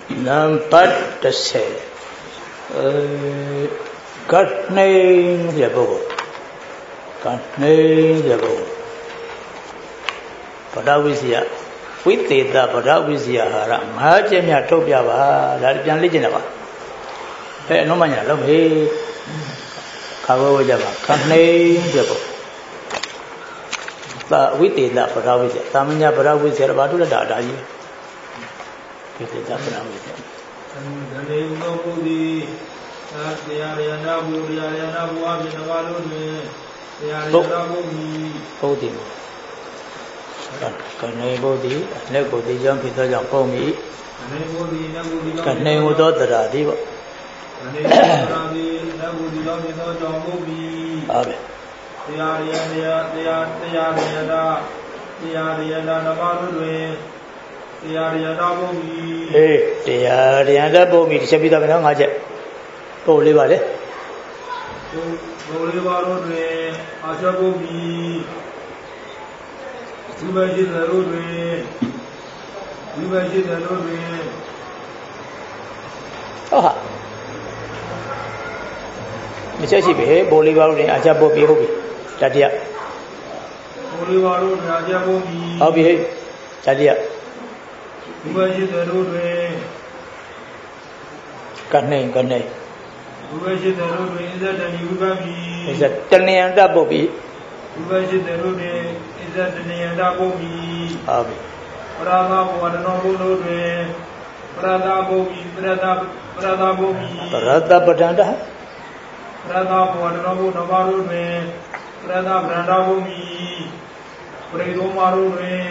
Number 10 Cutting the boat. Cutting the boat. Padavisia. With the Padavisia, Majamia Topia, Larian Legenda. Hey, no man, love me. Cover Java. Cutting the boat. With the Padavisia. Tamina Padavisia about the data. Hey, they are the other bomi, the Shabby of Namaja. Holy Valley. Holy Valley, Ashabomi. You may get the roadway. You may get the roadway. Oh, Mississippi, Bolivar, Ajabobi, Tadia. Bolivar, Ajabobi. How behave? Tadia. You may get the roadway. Canay. You may get the roadway. Is that a new baby? Is that Tony and Dabobi? You may get the roadway. Is that the name Dabobi? Abi. Brother, what a noble roadway. Brother Bobi. Brother Batanda. Brother, what a noble roadway. Brother Branda Bobi. Bredo Maruway.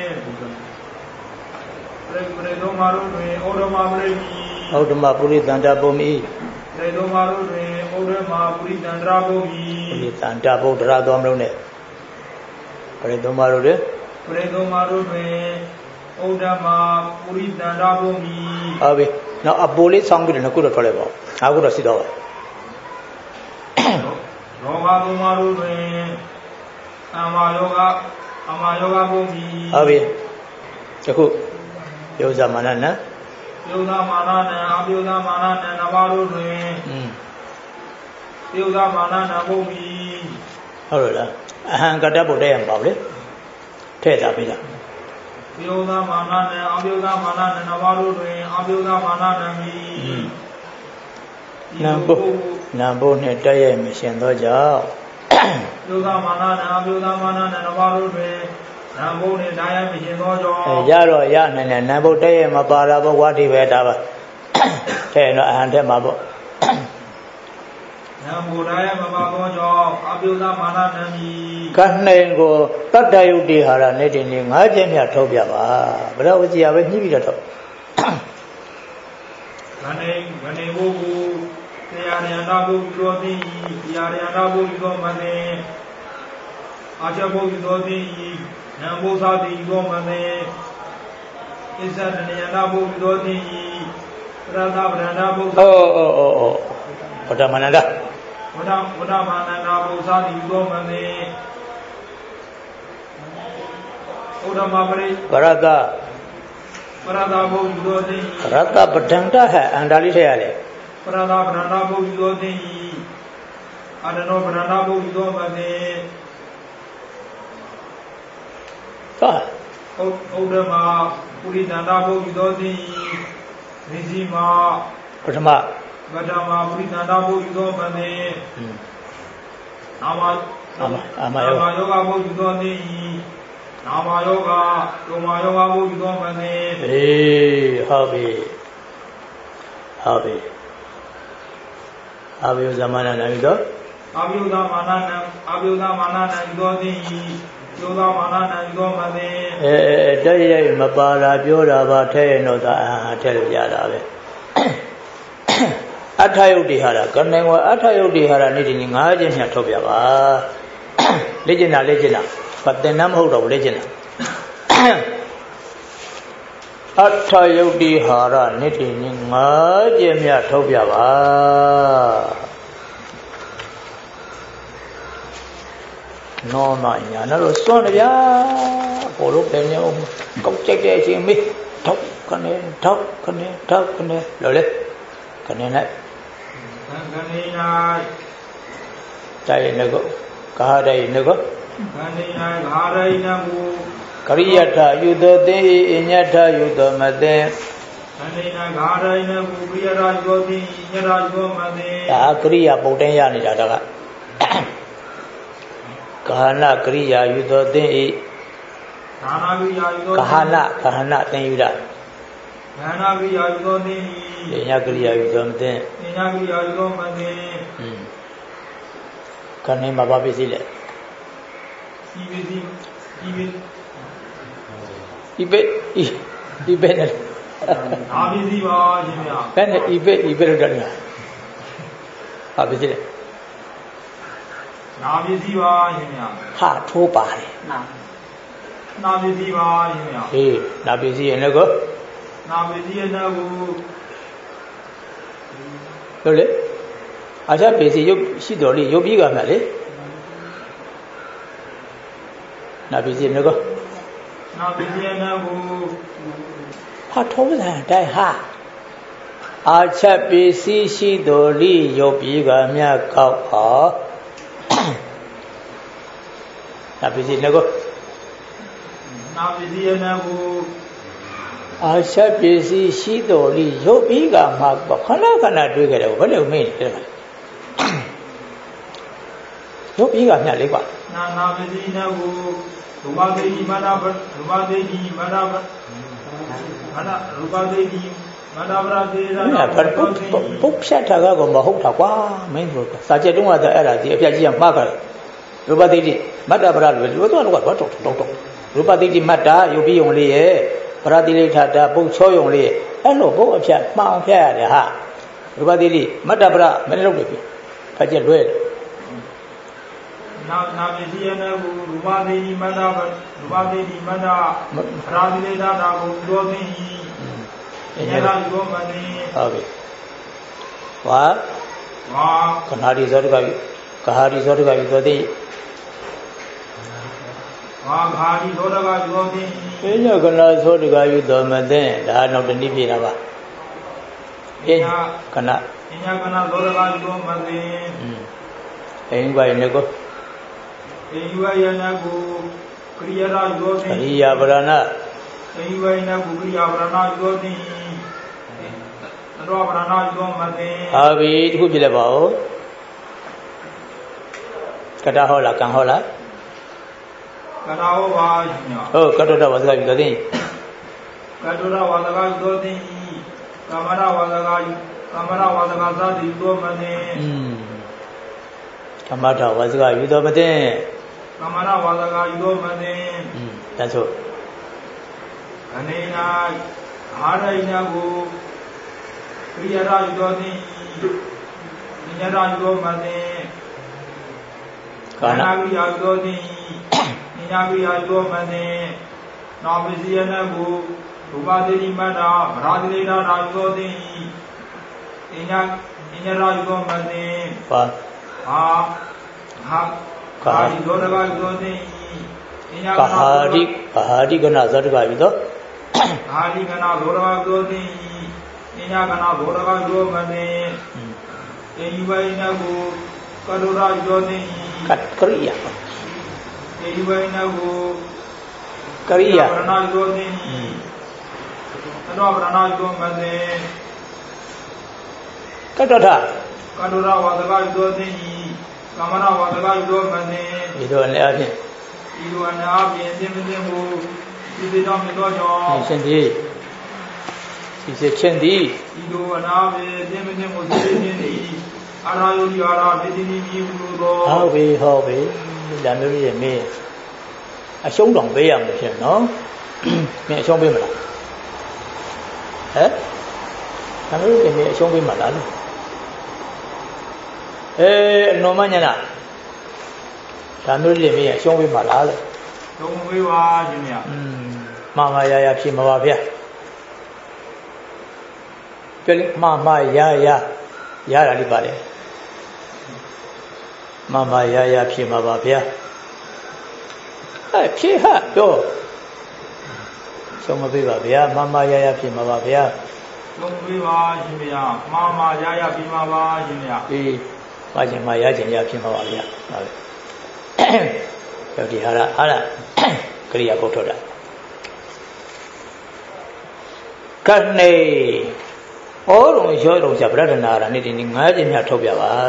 Bredo Maruway. Odoma Puri Danda Bomi. Bredo Maruway. Odoma Puri Danda Bomi. Danda Bodra Domrone. Bredo Maruway. Odama Puri Danda Bomi. Abi. Now a bullet song with a good forever. I would have sit over. Roga Maruway. Amayoga Bomi. Abi. Yoza Manana. Yoga Manana, Abiola Manana, Navarro. Yoga Manana Bomi. Hola. I got double day and Bobby. Ted Abida. Yoga Manana, Abiola Manana, Navarro, Abiola Manana. Nambo Netaya Mission Doja. Yoga Manana, Abiola Manana, Navarro. Yaro Yan and Nabo Day, Mabara, what he read about 10 and Mabo. Can't go, but I would be her and letting him. I didn't have Tobia, but I was the other new little. When they go, they are the Anabu, the Arianabu, money. Ajabu, Nambosa di Gomane is that an Yanabu Dodi Ranabu? Oh, what a manada. What a Nabosa di Gomane Odamabri Barada Dodi Rata Patanta and Alice Branabu Dodi I don't know Branabu Gomane. Odama, Puri Nandabo, Yudodi, Rizima, Padama, Puri Nandabo, Yudomane, Amayoga, Yudodi, Amayoga, Yudomane. Hey, Abi Zamana Navido? Abiuda Manana, Yudodi. Day Mabala, Biola, Bateno, tell Yada. Atayudihara, Ganema, Atayudihara, knitting in Argent, Tobia. Legenda, but the name of legend. Atayudihara, knitting in Argent, Tobia. No, no, son of ya, for look at you, go check the me, khane thau khane lo le khane nai khane nai dai ne ko ka dai ne ko khane nai ka dai ne ko Kariyatha yudo te inyatha yudo mate khane nai ka dai ne ko kriyatha yudo te inyatha yudo mate da kriya ပုတ်တန်းရနေတာဒါက Kahana kriya yudo te Kahana kriya yudo kahana ten yuda Kahana kriya yudo te inya kriya yudo mate inya kriya yudo mate khane ma ba pisi le ibe ne Abisi ba yin ya khane ibe lo dan ha pisi le Abisi ba yin ya ha tho pare Abisi ba yin ya na pisi yin le ko Abisi yin na ko lo le acha pisi yub shi do li yub bi ga ma le na pisi yin le ko Abisi yin na ko ha tho san dai ha acha pisi shi do li yub bi ga mya kaw ha na pisi yin le ko Abisi yin na ko Acha pisi shi do li yub bi ga ma khana dwe ga le ko bale me ne le yub bi ga mya le kwa na pisi na ko rupa dehi mana rupa dehi mana bra ပုတ်ဖြတ်တာကတော့မဟုတ်တာကွာမင်းတို့စာချက်တုံးကတည်းအဲ့ဒါဒီအပြတ်ကြီးကမှားကြတယ်ရူပသိတိမတ္တပရလို့လို့တော့တော့ရူပသိတိမတ္တယုတ်ပြီးုံလေးရဲ့ပရတိလိထတာပုတ်ချောယုံလေးရဲ့အဲ့လိုပုတ်အဖြတ်မှောင်ဖြတ်ရတယ်ဟာရူပသိတိမတ္တပရမင်းလုပ်နေပြီဖတ်ချက်လွဲတယ်နာပစ္စည်းရနဲ့ကိုရူပသိတိမတ္တရူပသိတိမတ္တပရတိလိထတာကိုပြောသိ၏ဉာဏ်လာရောမသိဟုတ်ပြီဝါခဏဒီဇောတကပြီကာဟာဒီဇောတကပြီဆိုသိဝါခါဒီဇောတကပြောသိအေးညကနာဇောတကယူတော်မသိဒါနောက်တနည်းပြေတာပါအေးကနာအညာကနာဇောတကပြောမသိအိမ်ပိုင်နေကိုအိမ်ဝယနာကိုကရိယာရယောသိကရိယာပရဏအိမ်ဝယနာကိုကရိယာပရဏယောသိသောပရဏယောမသိဟာပြီတခုပြလိုက်ပါဦးကတဟောလားကံဟောလားကတဟောပါညာဟုတ်ကတ္တဝါစကယူသိကတ္တဝါစကယူသိကမရဝါစကသာတိယောမသိကမထဝါစကယူတော်မသိကမရဝါစကယူတော်မသိဒါဆိုအနေနာအာရိနာကိုကရိယာရယူတော်သိဉာဏ်ရာယူတော်မသိကာနာကရိယာယူတော်သိဉာဏ်ကရိယာယူတော်မသိနာပစ္စည်းရနဲ့ကိုရူပသေတိမတ္တဗရာတိလိထတာယူတော်သိဉာဏ်ရာယူတော်မသိပါကာဒီဇောတကယူတော်သိကာဟာဒီကနာဇောတကယူတော်ကာဒီကနာဇောတကယူတော်သိဉာဏ်ကနာဇောတကယူတော်မသိတေယိဝိနကိုကတ္တရယူတော်သိကရိယာတေယိဝိနကိုကရိယာပရဏယူတော်သိသတောပရဏယူတော်မသိကတ္တထကတ္တရဝါဒကယူတော်သိကမရဝါဒကယူတော်မသိဒီလိုအနေအချင်းဒီလိုအနေအချင်းသင်မသိမှုဒီတိတော်မြတ်တော်ကြောင့်ရှင်သည်စီစေချင်းသည်ဒီလိုအနာဘေသင်မသိမှုသိခြင်းသည်အာရာယုဒီအာရာဒေတိနိမြည်မှုသောဟုတ်ပြီဒါမျိုးကြီးမင်းအရှုံးတောင်ပေးရမှာဖြစ်နော်မင်းအရှုံးပေးမလားဒါမျိုးကြီးမင်းအရှုံးပေးမှာလားအနုမညနာဒါမျိုးကြီးမင်းအရှုံးပေးမှာလားလို့သုံးပေးပါရှင်ဗျာမှားရဖြစ်မှာပါဗျာပြောလိမှားရတာလေးပါလေမှားရဖြစ်မှာပါဗျာဖြစ်ဟာပြောဆုံးမပေးပါဗျာမမရရဖြစ်မှာပါဗျာဆုံးပေးပါရှင်ဗျာမရရဖြစ်မှာပါရှင်ဗျာအေးပါခြင်းမရခြင်းရဖြစ်မှာပါဗျာဟုတ်ပြီယောဒီဟာရကရိယာပုတ်ထုတ်တာကနေဩရုံရောရုံဆရာဗရဒနာရနေ့ဒီနေ့9ကျင်းမြထုတ်ပြပါ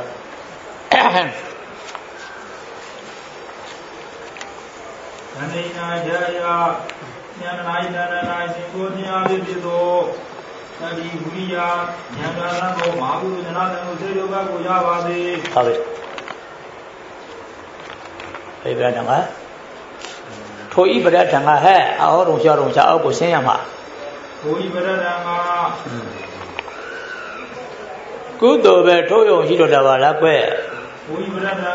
အနေနာကြရဉာဏ်နိုင်တဏ္ဍနာသင်္ကိုတရားဖြစ်သောသတိဝိရိယဉာဏ်သာသောမဟာဘုရုဇနာတံကိုစေယောဘကိုရပါစေဟုတ်ပြီဧဗရဒနာထိုဤဗရဒနာဟဲ့ဩရုံရောရုံချအောက်ကိုဆင်းရမှာထိုဤဗရဒနာကုသိုလ်ပဲထိုးယုံရှိတော့တာပါလားကွထိုဤဗရဒနာ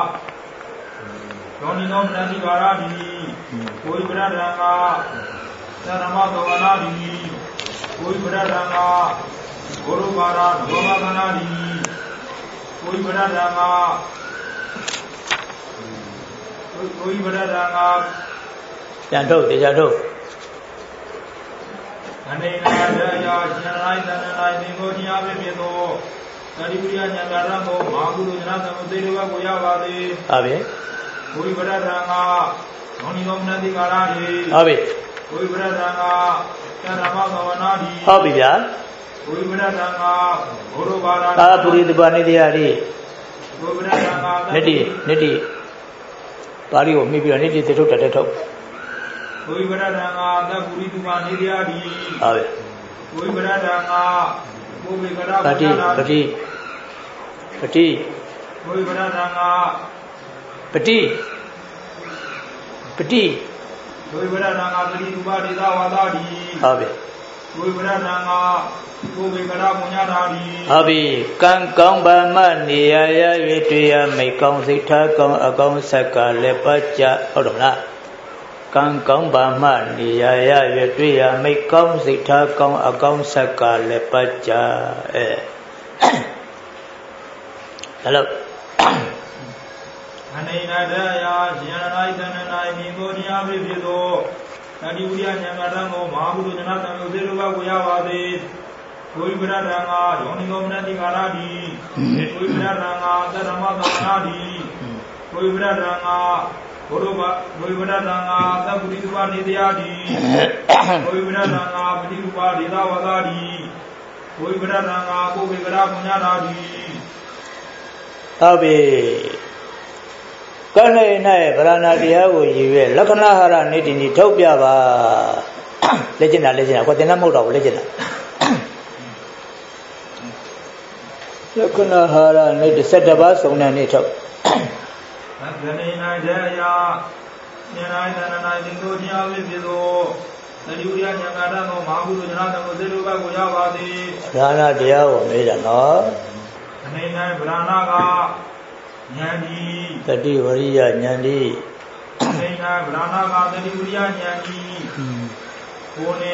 ယောနိနောမနတိကာရတိကိုယ်ပရဒံကသရမသဝနာတိကိုယ်ပရဒံကဂုရုပါရဒေဝမနာတိကိုယ်ပရဒံကပြန်ထုတ်တရားထုတ်အနေနာရယာရှင်ရိုင်းတဏ္ဍာသင်္ကိုတရားဖြစ်သောသတိဝိရိယဉာဏ်သာရမောမဟာကုသနာသမှုသေတဝကိုရပါသည်ဟုတ်ပြီကိုယ်ပရဒံကနောနိနောမနတိကာရတိဟုတ်ပြီကိုယ်ပရဒံကသရမသဝနာတိဟုတ်ပြီဗျာကိုယ်ပရဒံကဘုရုပါရအာပုရိတပါနေတရားတိကိုယ်ပရဒံကနိတိပါဠိကိုမိပြီးတော့နိတိသေထုတ်တက်ထုတ်ကိုယ်ပရဒံကသပုရိတပါနေတရားတိဟုတ်ပြီကိုယ်ပရဒံကဘုဗေကရပတိကိုယ်ပရဒံကပတိဒုဝိပရဏံကသတိဥပဒေသာဝါသာတိဟုတ်ပြီဒုဝိပရဏံကဘုဗေကရပုညတာတိဟုတ်ပြီကံကောင်းပါမနေရရ၍တွေ့ရမိတ်ကောင်းစိတ်ထားကောင်းအကောင်းဆက်ကလည်းပတ်ကြဟုတ်တယ်မလားကံကောင်းပါမနေရရ၍တွေ့ရမိတ်ကောင်းစိတ်ထားကောင်းအကောင်းဆက်ကလည်းပတ်ကြhello အနေနာတရာရှင်ရိုင်းတဏ္ဍနာသင်္ကိုတရားဖြစ်သောသတိဝိရိယဉာဏ်သာရမောမဟာဘုရုဇနာတံကိုသေတဝကိုရပါသည်ကိုယ်ပရဒံကယောနိနောမနတိကာရတိကိုယ်ပရဒံကသရမသဝနာတိကိုယ်ပရဒံကဘုရုပကိုယ်ပရဒံကသပုရိသုပနေတရားတိကိုယ်ပရဒံကပတိဥပါဒေသာဝသာတိကိုယ်ပရဒံကဘုဗေကရပုညတာတိဟုတ်ပြီကလိနဲ့ဗရဏတရားကိုရည်ရွယ်လက္ခဏာဟာရနေတင်ကြီးထုတ်ပြပါလက်ကျင်တာကိုသင်္ကန်းမဟုတ်တော့ဘူးလက်ကျင်တာလက္ခဏာဟာရနေ17ပါးစုံတဲ့နေ့ထုတ်ကလိနဲ့ကြရာဉာဏ်တိုင်းတဏ္ဍာသင်္ကိုတရားဖြစ်သောသတိဝိရိယဉာဏ်သာရသောမဟာဘုရုဇနာတံကိုသေတဝကိုရပါသည်ဗရဏတရားကိုမေးတယ်နော်အနေနဲ့ဗရဏကဉာဏ်ဒီတတိဝရိယဉာဏ်ဒီအနေနဲ့ဗရဏကတတိဝရိယဉာဏ်ဒီကိုနေ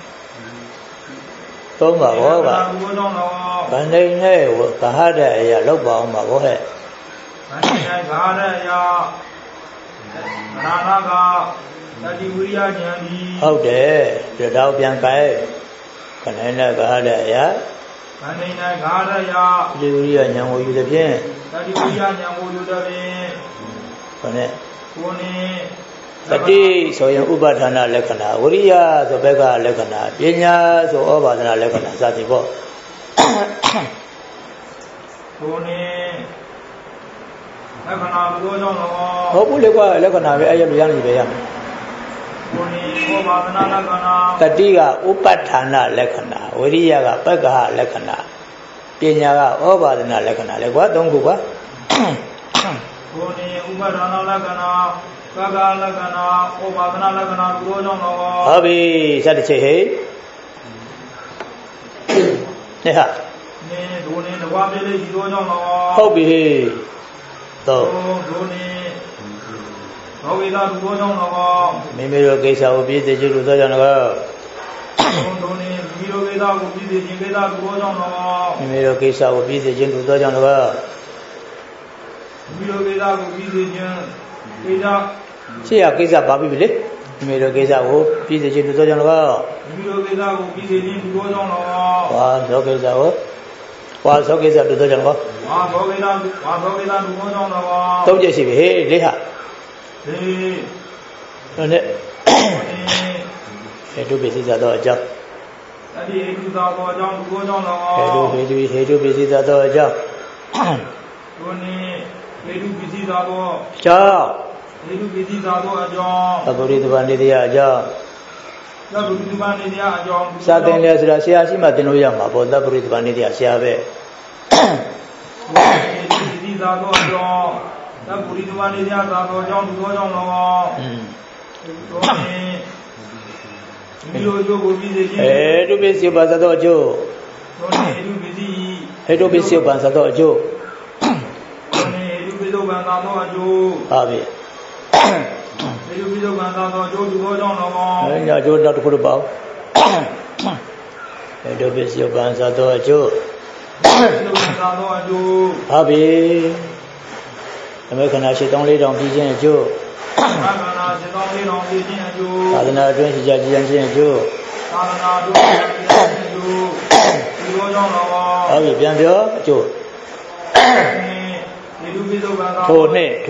သုံးပါဘောကဗန္ဒိနဲ့ဂဟတဲ့အရာလောက်ပါအောင်ပါဘောဟဲ့ဗန္ဒိနဲ့ဂဟတဲ့အရာဗရဏကတတိဝရိယဉာဏ်ဒီဟုတ်တယ်ပြတော့ပြန်ကြဲခဏနဲ့ဂဟတဲ့အရာဗန္ဒိနဲ့ဂဟတဲ့အရာတတိဝရိယဉာဏ်ကိုယူတဲ့ဖြင့်တတိဝိယဉာဏ်ကိုယူတဲ့ဖြင့်ခေါနဲ့ကိုနေတတိဆိုရင်ဥပါဒနာလက္ခဏာဝိရိယဆိုဘက်ကလက္ခဏာပညာဆိုဩဘာဒနာလက္ခဏာစသည်ပေါ့ကိုနေလက္ခဏာဘုရားကြောင့်တော့ဟုတ်ဘူးလေကွာလက္ခဏာပဲအဲ့ရလိုရနေပဲရမယ်ကိုနေဩဘာဒနာလက္ခဏာတတိကဥပဋ္ဌာဏလက္ခဏာဝိရိယကပက္ခဟလက္ခဏာပညာကဩဘာဒနာလက္ခဏာလေကွာ၃ခုကွာကိုနေဥပဒနာလက္ခဏာကကလက္ခဏာဩဘာဒနာလက္ခဏာဘုရောကြောင့်တော့ဟုတ်ပြီစတဲ့ချက်ဟဲ့နေဟာနေဒိုနေတကွာပြည့်လေးဒီရောကြောင့်တော့ဟုတ်ပြီတော့ဒိုနေဘောဝိသာဘုရောကြောင့်တော့မိမိတို့ကိစ္စကိုပြည့်စုံကြလို့သောကြောင့်တော့ဒိုနေမိမိတို့ကိစ္စကိုပြည့်စုံခြင်းကိစ္စဘုရောကြောင့်တော့မိမိတို့ကိစ္စကိုပြည့်စုံခြင်းလို့သောကြောင့်တော့မိမိတို့ကိစ္စကိုပြည့်စုံခြင်းကိစ္စရှေ့ရကိစ္စပါပြီလေမိတို့ကိစ္စကိုပြည်စေခြင်းသူသောကြောင့်၎င်းမိတို့ကိစ္စကိုပြည်စေခြင်းသူသောကြောင့်၎င်းဝါသောကိစ္စကိုဝါသောကိစ္စသူသောကြောင့်၎င်းဝါသောကိစ္စသူသောကြောင့်၎င်းသုံးချက်ရှိပြီဟေးလေးဟာဟေးဟုတ်နဲ့ဟေတုပိစိသာသောအကြောင်းတတိဟေတုသာသောအကြောင်းသူသောကြောင့်၎င်းဟေတုပိစိသာသောအကြောင်းကိုနေဟေတုပိစိသာသောအကြောင်းဟေတုပိစိသာသောအကြောင်းသဗ္ဗရိတ္တဗန္တိတရားအကြောင်းသဗ္ဗရိတ္တဗန္တိတရားအကြောင်းစာသင်လဲဆိုတာဆရာရှိမှသင်လို့ရမှာပေါ့သဗ္ဗရိတ္တဗန္တိတရားဆရာပဲဟေတုပိစိသာသောအကြောင်းသဗ္ဗရိတ္တဗန္တိတရားသာသောအကြောင်းသူသောကြောင့်၎င်းကိုနေမိတို့ကျိုးကိုပြည်စေခြင်းဟေတုပိစိပ္ပသသောအကျိုးကိုနေဟေတုပိစိဟေတုပိစိပ္ပသသောအကျိုးကိုနေဟေတုပိသုဗ္ဗံသာသောအကျိုးဟာပြီဟေတုပိသုဗ္ဗံသာသောအကျိုးသူသောကြောင့်၎င်းညအကျိုးတော့တစ်ခုတော့ပေါ့ဟေတုပိစိပ္ပံသာသောအကျိုးသာသောအကျိုးဟာပြီဓမ္မခန္ဓာ7,400ပြည်ခြင်းအကျိုးသာသနာ7,400ပြည်ခြင်းအကျိုးသာသနာအတွင်းရှိကြခြင်းအကျိုးသာသနာအတွင်းရှိကြခြင်းအကျိုးဒီလိုကြောင့်တော့ဟုတ်ပြီပြန်ပြောအကျိုးဒီလူပိသုဗ္ဗံသာထိုနှစ်ဟေ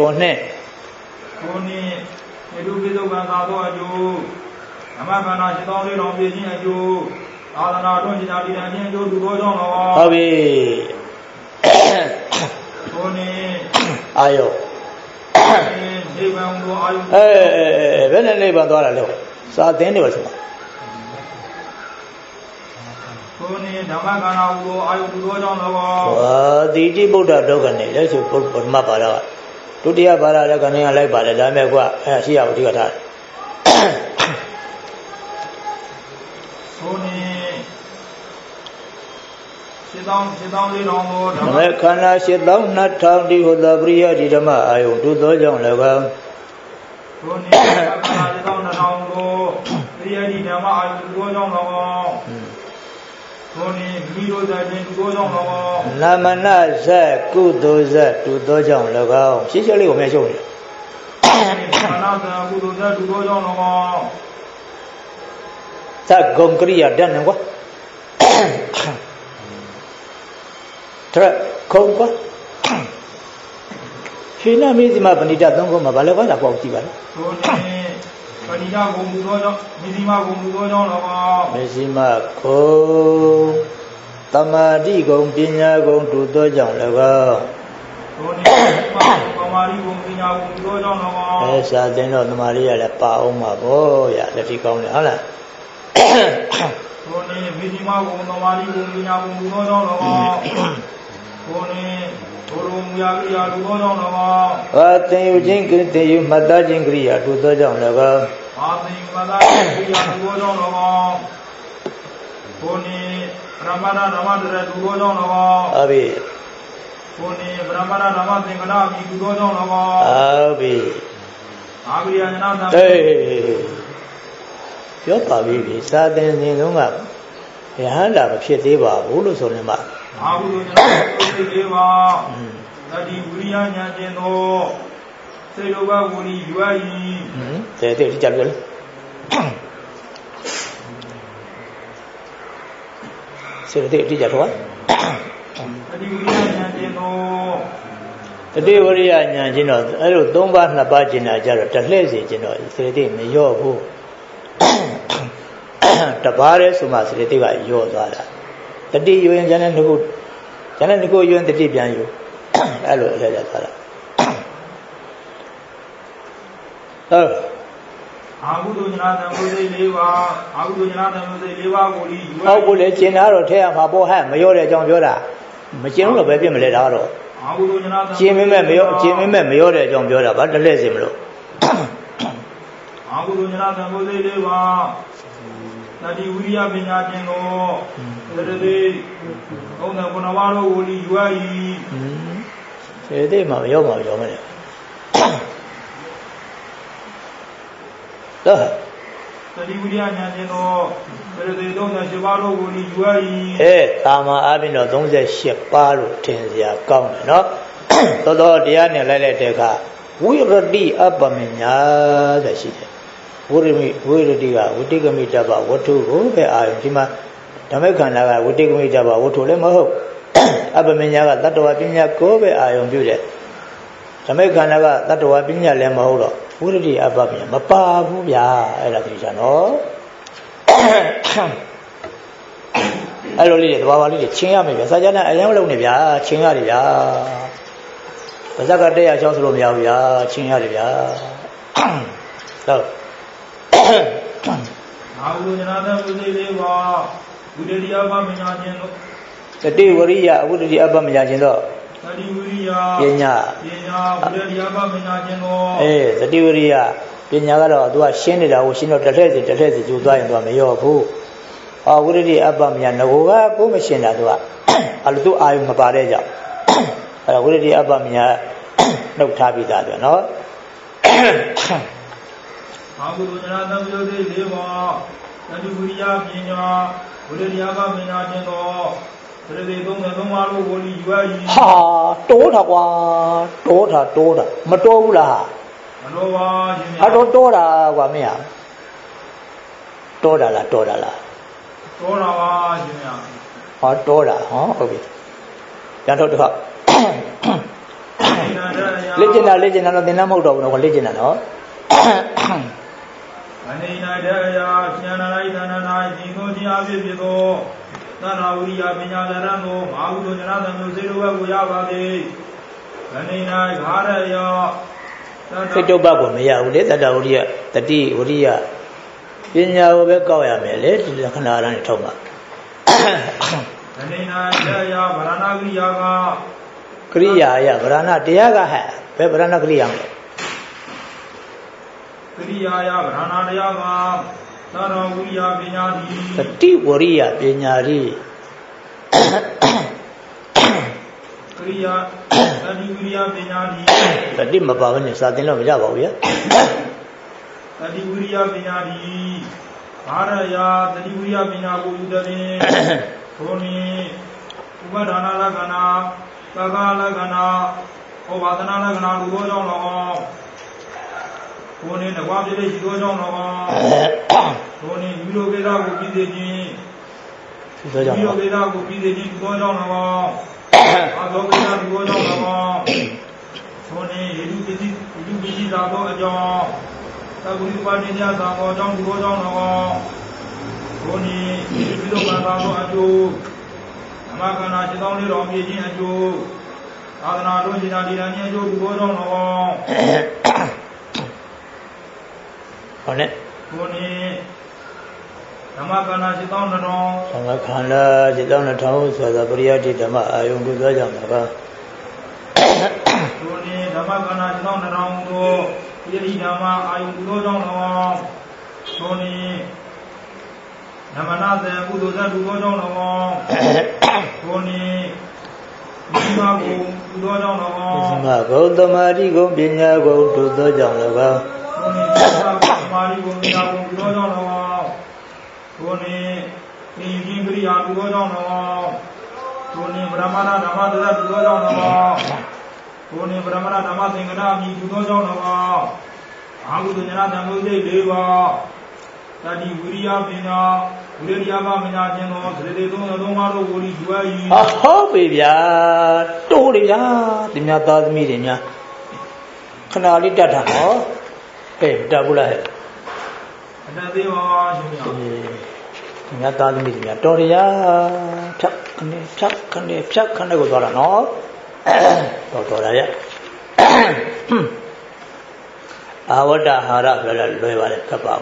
တုပိသုဗ္ဗံသာသောအကျိုးဓမ္မခန္ဓာ7,400ပြည်ခြင်းအကျိုးသာသနာအတွင်းရှိကြခြင်းအကျိုးဒီလိုကြောင့်တော့ဟုတ်ပြီထိုနှစ်အာယောနိဗ္ဗာန်ကိုအာယုဘယ်နဲ့နိဗ္ဗာန်သွားတာလဲစာသင်တယ်ဆိုတော့ကိုနေဓမ္မခန္ဓာကိုအာယုသူသောကြောင့်တော့တိတိဗုဒ္ဓဒုက္ခနဲ့လက်ရှိပထမပါတော့ဒုတိယပါရလည်းကနေလိုက်ပါတယ်ဒါမဲ့ကွာရှိရဘူးဒီကထားကိုနေ7,400သောဓမ္မခန္ဓာ7,200ဒီဟောသောပရိယတိဓမ္မအာယုသူသောကြောင့်လည်းကောကိုနေခန္ဓာ7,200သောပရိယတိဓမ္မအာယုသူသောကြောင့်တော့ကိုနေမိတို့သာခြင်းသူသောကြောင့်တော့နာမနာဇတ်ကုသိုလ်ဇတ်သူသောကြောင့်လည်းကောရှင်းရှင်းလေးကိုမြဲရှုံးတယ်နာမနာကုသိုလ်ဇတ်သူသောကြောင့်တော့သတ်ဂုံကရိယာတတ်နေကွာထရခုံကွာရှင်းနာမေးစီမပဏိတသုံးခုမှာဘာလဲကွာလာပေါ့ကြည့်ပါလားကိုနေပဏိတဂုံသူသောကြောင့်မေစီမဂုံသူသောကြောင့်တော့မေစီမခုံသမာဓိဂုံပညာဂုံသူသောကြောင့်လည်းကောကိုနေသမာဓိဂုံပညာဂုံသူသောကြောင့်တော့စာသင်တော့သမာဓိရလည်းပါအောင်ပါဗောရလက်ထိကောင်းတယ်ဟုတ်လားကိုနေမေစီမဂုံသမာဓိဂုံပညာဂုံသူသောကြောင့်တော့ကိုနေဘုရုံမြာကိယာသူသောကြောင့်တော့သင်ယူခြင်းကိသင်ယူမှတ်သားခြင်းကိရိယာသူသောကြောင့်လည်းကောသင်ယူမှတ်သားခြင်းကိရိယာသူသောကြောင့်တော့ကိုနေဗြဟ္မဏဓမ္မတရသူသောကြောင့်တော့ဟုတ်ပြီကိုနေဗြဟ္မဏဓမ္မသင်္ကနာမိသူသောကြောင့်တော့ဟုတ်ပြီအာဂရိယနာသံပြောပါပြီစာသင်စဉ်တုန်းကယဟန္တာမဖြစ်သေးပါဘူးလို့ဆိုနေမှာအာဟုတို့ကျွန်တော်သိသေးပါတတိဝိရိယညာကျင်သောစေလောဘဝဏီယူအပ်၏တဲ့ကြပြောလေစေတဲ့တိကြတော့တတိဝိရိယညာကျင်သောတတိဝိရိယညာကျင်တော့အဲ့လို3ပါး2ပါးကျင်တာကြတော့တလှည့်စီကျင်တော့စေတဲ့မလျော့ဘူးတပါးရဲဆိုမှစေတဲ့ကလျော့သွားတာတတိယူရင်ကျန်တဲ့နှစ်ခုယူရင်တတိပြန်ယူအဲ့လိုအဲ့ဒါသွားတာဟုတ်အာဟုဒုညနာသံဃုစိတ်၄ပါးအာဟုဒုညနာသံဃုစိတ်၄ပါးကိုဒီဟောကိုလေကျင်တာတော့ထဲရမှာပေါ့ဟဲ့မရောတဲ့အကြောင်းပြောတာမကျင်လို့ပဲပြစ်မလဲဒါတော့အာဟုဒုညနာသံကျင်မင်းမဲ့မရောတဲ့အကြောင်းပြောတာဗာတလဲစီမလို့အာဟုဒုညနာသံဃုစိတ်၄ပါးတတိဝိရိယပညာကျင်ကိုသရတိဘုံသကုဏဝါတို့ကိုဒီယူအပ်၏စေတိမှာမရောက်ပါဘူးရောမလဲတော့တတိဝိရိယညာကျင်သောသရတိ38ပါးတို့ကိုဒီယူအပ်၏သာမအပြင်တော့38ပါးလို့ထင်စရာကောင်းတယ်နော်သောတရားနဲ့လိုက်တဲ့အခါဝိရတိအပ္ပမညာဆိုရှိတယ်ဝိရတိကဝိတိကမိတ္တပဝတ္ထုကိုပဲအာယုံဒီမှာဓမ္မခန္ဓာကဝိတိကမိတ္တပဝတ္ထုလည်းမဟုတ်အပ္ပမညာကတတ္တဝပညာကိုပဲအာယုံပြုတယ်ဓမ္မခန္ဓာကတတ္တဝပညာလည်းမဟုတ်တော့ဝိရတိအပ္ပမညာမပါဘူးဗျာအဲ့ဒါသိချင်နော်အဲ့လိုလေးတွေသဘာဝလေးတွေချင်းရမယ်ဗျာစာကြနဲ့အရင်လုံးနေဗျာချင်းရတယ်ဗျာပါဇက်က100ချောင်းဆိုလို့မရဘူးဗျာချင်းရတယ်ဗျာဟုတ်အာဟုဇနာသဝိသေလေးပါဝိတ္တိအပ္ပမညာခြင်းတို့တတိဝရိယဝိတ္တိအပ္ပမညာခြင်းတော့တတိဝရိယပညာဝိတ္တိအပ္ပမညာခြင်းတော့တတိဝရိယပညာကတော့သူကရှင်းနေတာကိုရှင်းတော့တစ်ထက်စီကျူသွားရင်သူကမရောဘူးဝိတ္တိအပ္ပမညာငကိုကကိုမရှင်းတာသူကအဲ့လိုသူအာယုံမပါတဲ့ကြောင့်အဲ့ဝိတ္တိအပ္ပမညာနှုတ်ထားပြီးသားတယ်နော်အာဟုဇနာသဝိသေလေးပါတတိဝရိယပညာဝိတ္တိအပ္ပမညာခြင်းတော့သရတိ33ပါးလို့ဝိယူရည်ဟာတိုးတာကွာတိုးတာမတိုးဘူးလားမတိုးပါရှင်ဗျာတိုးတာကွာမင်းတိုးတာလားတိုးတာပါရှင်ဗျာတိုးတာဟုတ်ပြီပြန်ထုတ်တစ်ခါလေ့ကျင့်တာတော့သင်္นานမဟုတ်တော့ဘူးနော်လေ့ကျင့်တာနော်အနေနာတဲ့အရာဉာဏ်၌သဏ္ဍာန်၌ဒီသောခြင်းအဖြစ်ဖြစ်သောသတ္တဝိရိယပညာသရံသောမဟာဘုဒ္ဓဉာဏ်သမျိုးစေတဝက်ကိုရပါသည်အနေ၌ခါရယောစိတ်တုပ္ပကိုမရဘူးလေတတ္တဝိရိယတတိဝိရိယပညာကိုပဲကောက်ရမယ်လေဒီလက္ခဏာရမ်းထုတ်မှာအနေ၌တဲ့အရာဗရဏကိရိယာကရိယာယဗရဏတရားကဟဲ့ဘယ်ဗရဏကရိယာမလဲကရိယာယဗရဏတရားကသရဝိရိယပညာတိတတိဝရိယပညာတိကရိယာတတိဝိရိယပညာတိတတိမပါဘဲနဲ့စာသင်လို့မရပါဘူးဗျာတတိဝိရိယပညာတိဘာရယတတိဝိရိယပညာကိုယူတဲ့ဘုန်းကြီးဥပဒါနာလက္ခဏာသက္ကာလက္ခဏာဩဘာဒနာလက္ခဏာလူသောကြောင့်တော့ဘုန်းကြီးတကွာပြည့်တဲ့ရှိသောကြောင့်တော့ဘုန်းကြီးယူလိုကေတာကိုပြည်စေခြင်းယူလိုကေတာကိုပြည်စေခြင်းလူသောကြောင့်တော့အာသောကေတာလူသောကြောင့်တော့ဘုန်းကြီးယေတုပစ္စည်းသာသောအကြောင်းသဗ္ဗုရိပါဏိညာသာသောကြောင့်လူသောကြောင့်တော့ဘုန်းကြီးယေတုပိသောကံသာသောအကျိုးဓမ္မကန္နာจิตတော်လေးတော်ပြည့်ခြင်းအကျိုးသာသနာတော်ရှင်သာဒီရန်ခြင်းအကျိုးလူသောကြောင့်တော့ဟုတ်နဲ့ဘုန်းကြီးဓမ္မကန္နာจิตတော်တော်ဓမ္မခန္ဓာจิตတော်တော်ဆိုတာပရိယတ္တိဓမ္မအာယုံပြုသောကြောင့်ပါဘုန်းကြီးဓမ္မကန္နာจิตတော်တော်တို့ပရိဓမ္မအာယုံပြုသောကြောင့်တော့ဘုန်းကြီးနမနာသေကုသိုလ်ဇတ်လူသောကြောင့်တော့ဘုန်းကြီးဒီမှာကိုလူသောကြောင့်တော့ဒီမှာဂုဏ်သမာဓိဂုဏ်ပညာဂုဏ်တို့သောကြောင့်လည်းဘုန်းကြီးသမာဓိဂုဏ်ပညာဂုဏ်လူသောကြောင့်တော့ဘုန်းကြီးဒီရင်ကရိယာလူသောကြောင့်တော့ဘုန်းကြီးဗြဟ္မဏဓမ္မသဇတ်လူသောကြောင့်တော့ဘုန်းကြီးဗြဟ္မဏဓမ္မသင်္ကနာအမိလူသောကြောင့်တော့အာဟုဇဉာဏတံမှုစိတ်၄ပါးတတိဝိရိယပညာဝိရိယပညာခြင်းသောသရေသုံးပါးတို့ကိုယူရည်ဟုတ်ပြီဗျာတိုးလေဗျာဒီများသားသမီးတွေများခဏလေးတတ်တာဟောကဲတတ်ဘူးလားဟဲ့အတတ်သေးပါရှင်ဗျာဒီများသားသမီးတွေများတော်ရရဖြတ်ခဏကိုသွားတာနော်တော်ရရအာဝတ္တဟာရဆိုလည်းလွယ်ပါတယ်ကပ်ပါ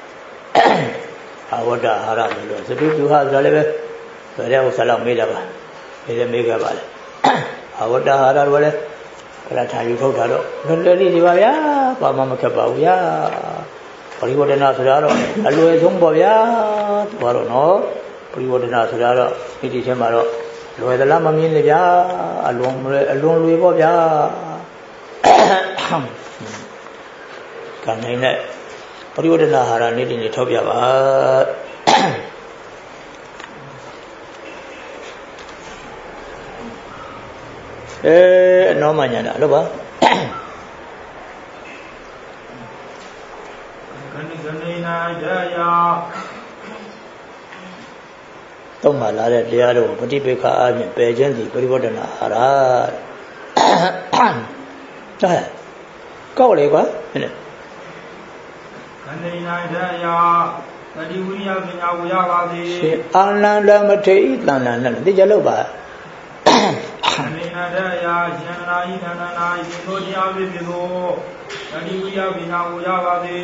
အာဝတ္တဟာရဆိုလို့သတုတုဟာဆိုလည်းပဲဘယ်တဲ့ဥစ္စာလောက်မေးတာပါမေးခဲ့ပါလေအာဝတ္တဟာရဆိုလည်းကလထာယူထုတ်တာတော့လွယ်လေးဒီပါဗျာဘာမှမခက်ပါဘူးဗျာပရိဝတ္တနာဆိုတာတော့အလွယ်ဆုံးပေါ့ဗျာဘာလို့နော်ပရိဝတ္တနာဆိုတာတော့ဒီထဲမှာတော့လွယ်သလားမမြင်လေဗျာအလွန်လွယ်ပေါ့ဗျာကံနိုင်တဲ့ပရိဝတ္တနာဟာရနေ့တင်ထောက်ပြပါအနောမညာတာလို့ပါခဏต้องมาလာတဲ့တရားတို့ပฏิပေက္ခအပြင်ပယ်ခြင်းစီပရိဝတ္တနာအာရကောက်လေကွာအနေနိုင်တဲ့ရာတတိဝိရိယပညာကိုရပါစေအာနန္ဒမထေဤတဏ္ဍာနဲ့သိကြလို့ပါအနေနိုင်တဲ့ရာရှင်နာဤသန္တာနာဤသို့တရားဖြစ်ဖြစ်သောတတိဝိရိယပညာကိုရပါစေ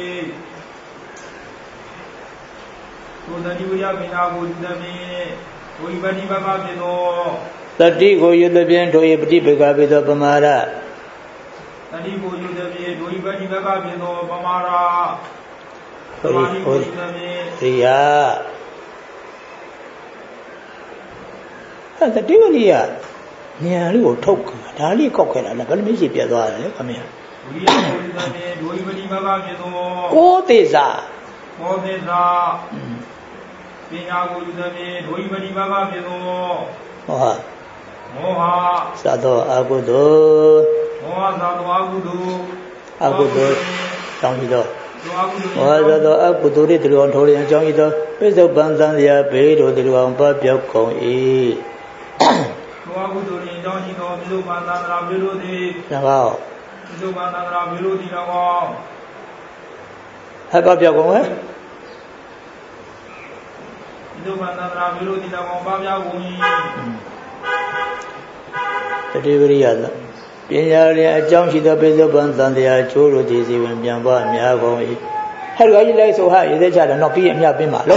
သောတတိဝိရိယပညာကိုယူသည်ဖြင့်ဝိပတိပကဖြစ်သောတတိကိုယူသည်ဖြင့်ထို၏ပฏิပေက္ခဖြစ်သောပမာဒတတိကိုယူသည်ဖြင့်ထို၏ပฏิပေက္ခဖြစ်သောပမာဒဟိုရိယာတတိဝိရိယဉာဏ်လေးကိုထုတ်ဒါလေးကောက်ခဲ့တာလည်းဘယ်လိုမျိုးရှိပြသွားတယ်လဲခင်ဗျာဝိရိယကိုယူသည်ဖြင့်ထို၏ပฏิပေက္ခဖြစ်သောကိုသေစာကိုသေစာပညာကိုယူသည်ဖြင့်ဒွိပတိပါကဖြစ်သောမောဟသသောအကုသိုလ်မောဟသသောအကုသိုလ်အကုသိုလ်တောင်းပြီးတော့မောဟသသောအကုသိုလ်တွေတူအောင်ထိုးရန်အကြောင်းဤသောပိဿုပန်သံရာဘေးတို့တူအောင်ပပျောက်ကုန်၏သောအကုသိုလ်တွေအကြောင်းဤသောပိဿုပန်သံရာဘေးတို့သည်၎င်းပိဿုပန်သံရာဘေးတို့သည်၎င်းဟဲ့ပပျောက်ကုန်ဟဲ့ဒုက္ခသန္တရာဝိရိုဓိတောင်ပါပြကုန်၏တတိဝိရိယပညာရည်အကြောင်းရှိသောပိဿုပန်သံတရားချိုးလို့ဒီစီဝင်ပြန်ပွားများကုန်၏ဟဲ့တော်ကြီးလိုက်ဆိုဟာရေးသေးချတယ်တော့ပြီးအမြပင်းပါလို့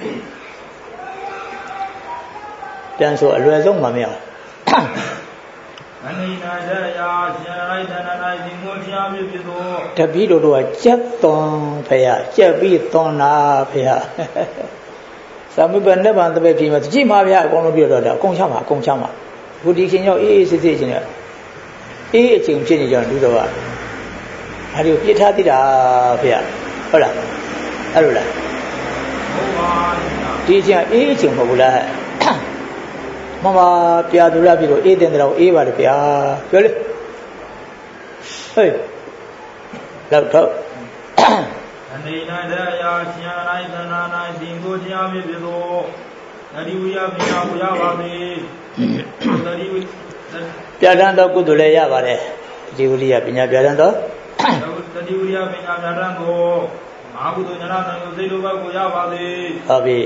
ပြန်ဆိုအလွယ်ဆုံးမှမရအနိနာဇယာရှင်ရိုက်တဏ္ဍာဒီမောတရားဖြစ်သောတပည့်တို့ကကြက်သွန်ဖရာကြက်ပြီးသွန်နာဖရာသမုပ္ပနိဗ္ဗာန်တပည့်ဖြစ်မှာကြည့်မှာဗျာအကုန်လုံးပြတော့တာအကုန်ချမှာအကုန်ချမှာဘုဒီခင်ရောက်အေးအေးစစ်စစ်ချင်းနဲ့အေးအချိန်ဖြစ်နေကြလူတော်ကဒါတွေကိုပြစ်ထားသေးတာဗျာဟုတ်လားအဲ့လိုလားဟုတ်ပါဒီအချိန်အေးအချိန်မဟုတ်ဘူးလားမမပြာသူလားပြီတော့အေးတင်တယ်တော့အေးပါလေဗျာပြောလေဟေးလောက်တော့အနေနာတဲ့ရာရှင်ရိုက်တဏ္ဍာ၌ဒီကိုတရားဖြစ်ဖြစ်သောတတိဝိယပညာကိုရပါစေတတိဝိပြဋ္ဌာန်းသောကုသိုလ်လည်းရပါတယ်တတိဝိယပညာပြဋ္ဌာန်းသောတတိဝိယပညာပြဋ္ဌာန်းသောမဟာကုသိုလ်ဉာဏ်တော်စိတ်လိုဘက်ကိုရပါစေဟုတ်ပြီ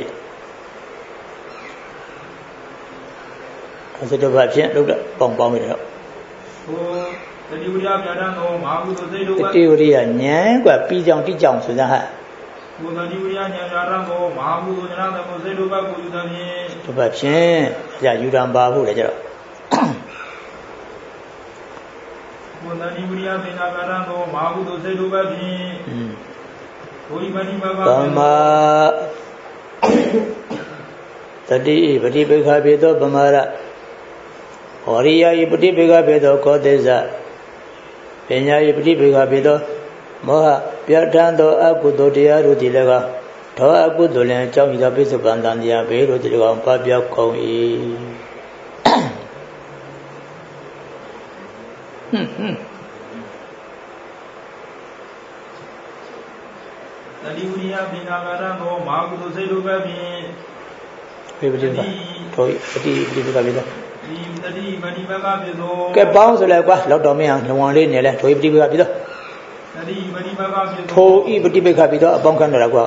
စိတ်လိုဘက်ဖြင့်လုပ်တော့ပေါင်းပြီတော့တတိဝိရိယပြဋ္ဌာန်းသောမဟာကုသိုလ်စိတ်တို့ကတတိဝိရိယဉာဏ်ကပြီးကြောင်တိကြောင်ဆိုကြဟဲ့ဘုဒ္ဓတိဝိရိယဉာဏ်ပြဋ္ဌာန်းသောမဟာကုသိုလ်ဉာဏ်တော်စိတ်တို့ကကိုယူသည်ဖြင့်ဒီဘက်ဖြင့်အရာယူတံပါဖို့လေကြတော့ဘုဒ္ဓတိဝိရိယပညာပြဋ္ဌာန်းသောမဟာကုသိုလ်စိတ်တို့ကဖြင့်ဘုရိပတိပါကဗမာတတိပฏิပေက္ခဖြစ်သောဗမာရဟောရိယဤပฏิပေက္ခဖြစ်သောကောသေဇပညာဤပฏิပေက္ခဖြစ်သောမောဟပြဋ္ဌာန်းသောအကုသိုလ်တရားတို့သည်လည်းသောအကုသိုလ်လည်းအကြောင်းဤသောပိဿုပန်တန်တရားဘေးတို့သည်လည်းပပျောက်ကုန်၏တတိဝိရိယပညာပြဋ္ဌာန်းသောမဟာကုသိုလ်စိတ်တို့ပဲဖြင့်ဘေပတိကထိုပฏิပฏิပေက္ခဖြစ်သောဒီတတိပฏิပေက္ခဖြစ်သောကဲပေါင်းဆိုလိုက်ကွာလောက်တော်မင်းအောင်လုံအောင်လေးနေလဲထိုပฏิပေက္ခဖြစ်သောတတိပฏิပေက္ခဖြစ်သောထိုဤပฏิပေက္ခဖြစ်သောအပေါင်းခံတော်ကွာ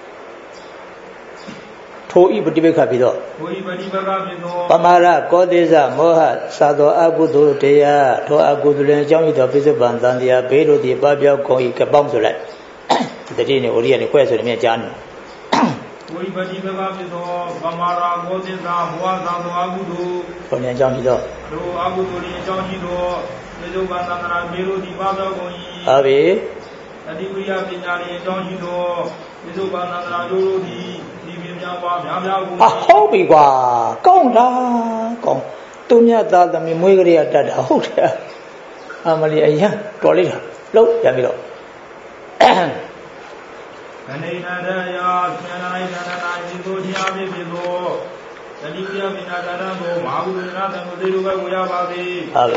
ထိုဤပฏิပေက္ခဖြစ်သောထိုဤပฏิပေက္ခဖြစ်သောပမာရကောသေဇမောဟသာသောအကုသိုလ်တရားထိုအကုသိုလ်လည်းအကြောင်းဤသောပိဿုပန်တန်တရားဘေးတို့သည်ပပျောက်ကုန်၏ကပေါင်းဆိုလိုက်တတိနဲ့ဝရိယနဲ့ခွဲဆိုတယ်မြတ်ကြားနေဝိပတိပကဖြစ်သောဗမာရာဘောဇိသာဘဝသာသောအကုသိုလ်ဘုရားအကြောင်းရှိသောတို့အကုသိုလ်၏အကြောင်းရှိသောသေဇုပန်သန္တရာမေရိုဒီပါပြောကုန်၏ဟုတ်ပြီတတိဝိယပညာ၏အကြောင်းရှိသောသေဇုပန်သန္တရာတို့သည်ဒီပြများပါများများကုန်ဟုတ်ပြီကွာကောင်းလားကောင်းသူမြတ်သားသမီးမွေးကလေးကတတ်တာဟုတ်တယ်အမလီအယံတော်လေးလားလုံးပြန်ပြီးတော့အနေနာရယာဆန္ဒ၌သန္တာဤသို့တရားဖြစ်ဖြစ်သောတတိယပညာကရံကိုမဟာဘုရားသံဃာတို့ဘက်ကိုရပါသည်ဟုတ်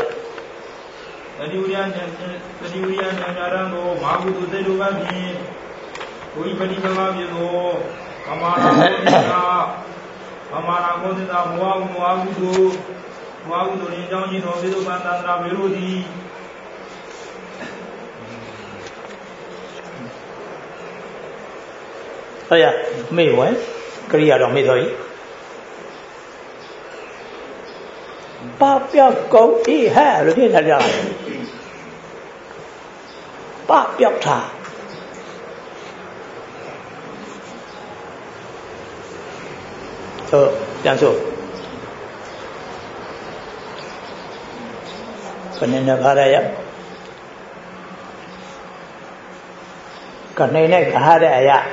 တတိယဉာဏ်ကရံကိုမဟာဘုသူစိတ်တို့ဘက်ဖြင့်ဝိပတိပမပြေသောပမာဏဂောတိသာပမာဏဂောတိသာဘဝဟုဘဝဟုသို့ဘဝဟုသို့ရင်ကြောင်းရှိသောပိသုပန်သန္တရာဘေရုသည်ဟုတ်ရမေ့ဝဲကရိယာတော့မေ့တော်ကြီးပပြောက်ကုန်ဤဟဲ့လို့ဖြစ်လာကြတယ်ပပြောက်တာဆိုပြန်ဆိုခဏနဲ့ခါရရကနေနဲ့ခါရတဲ့အရာ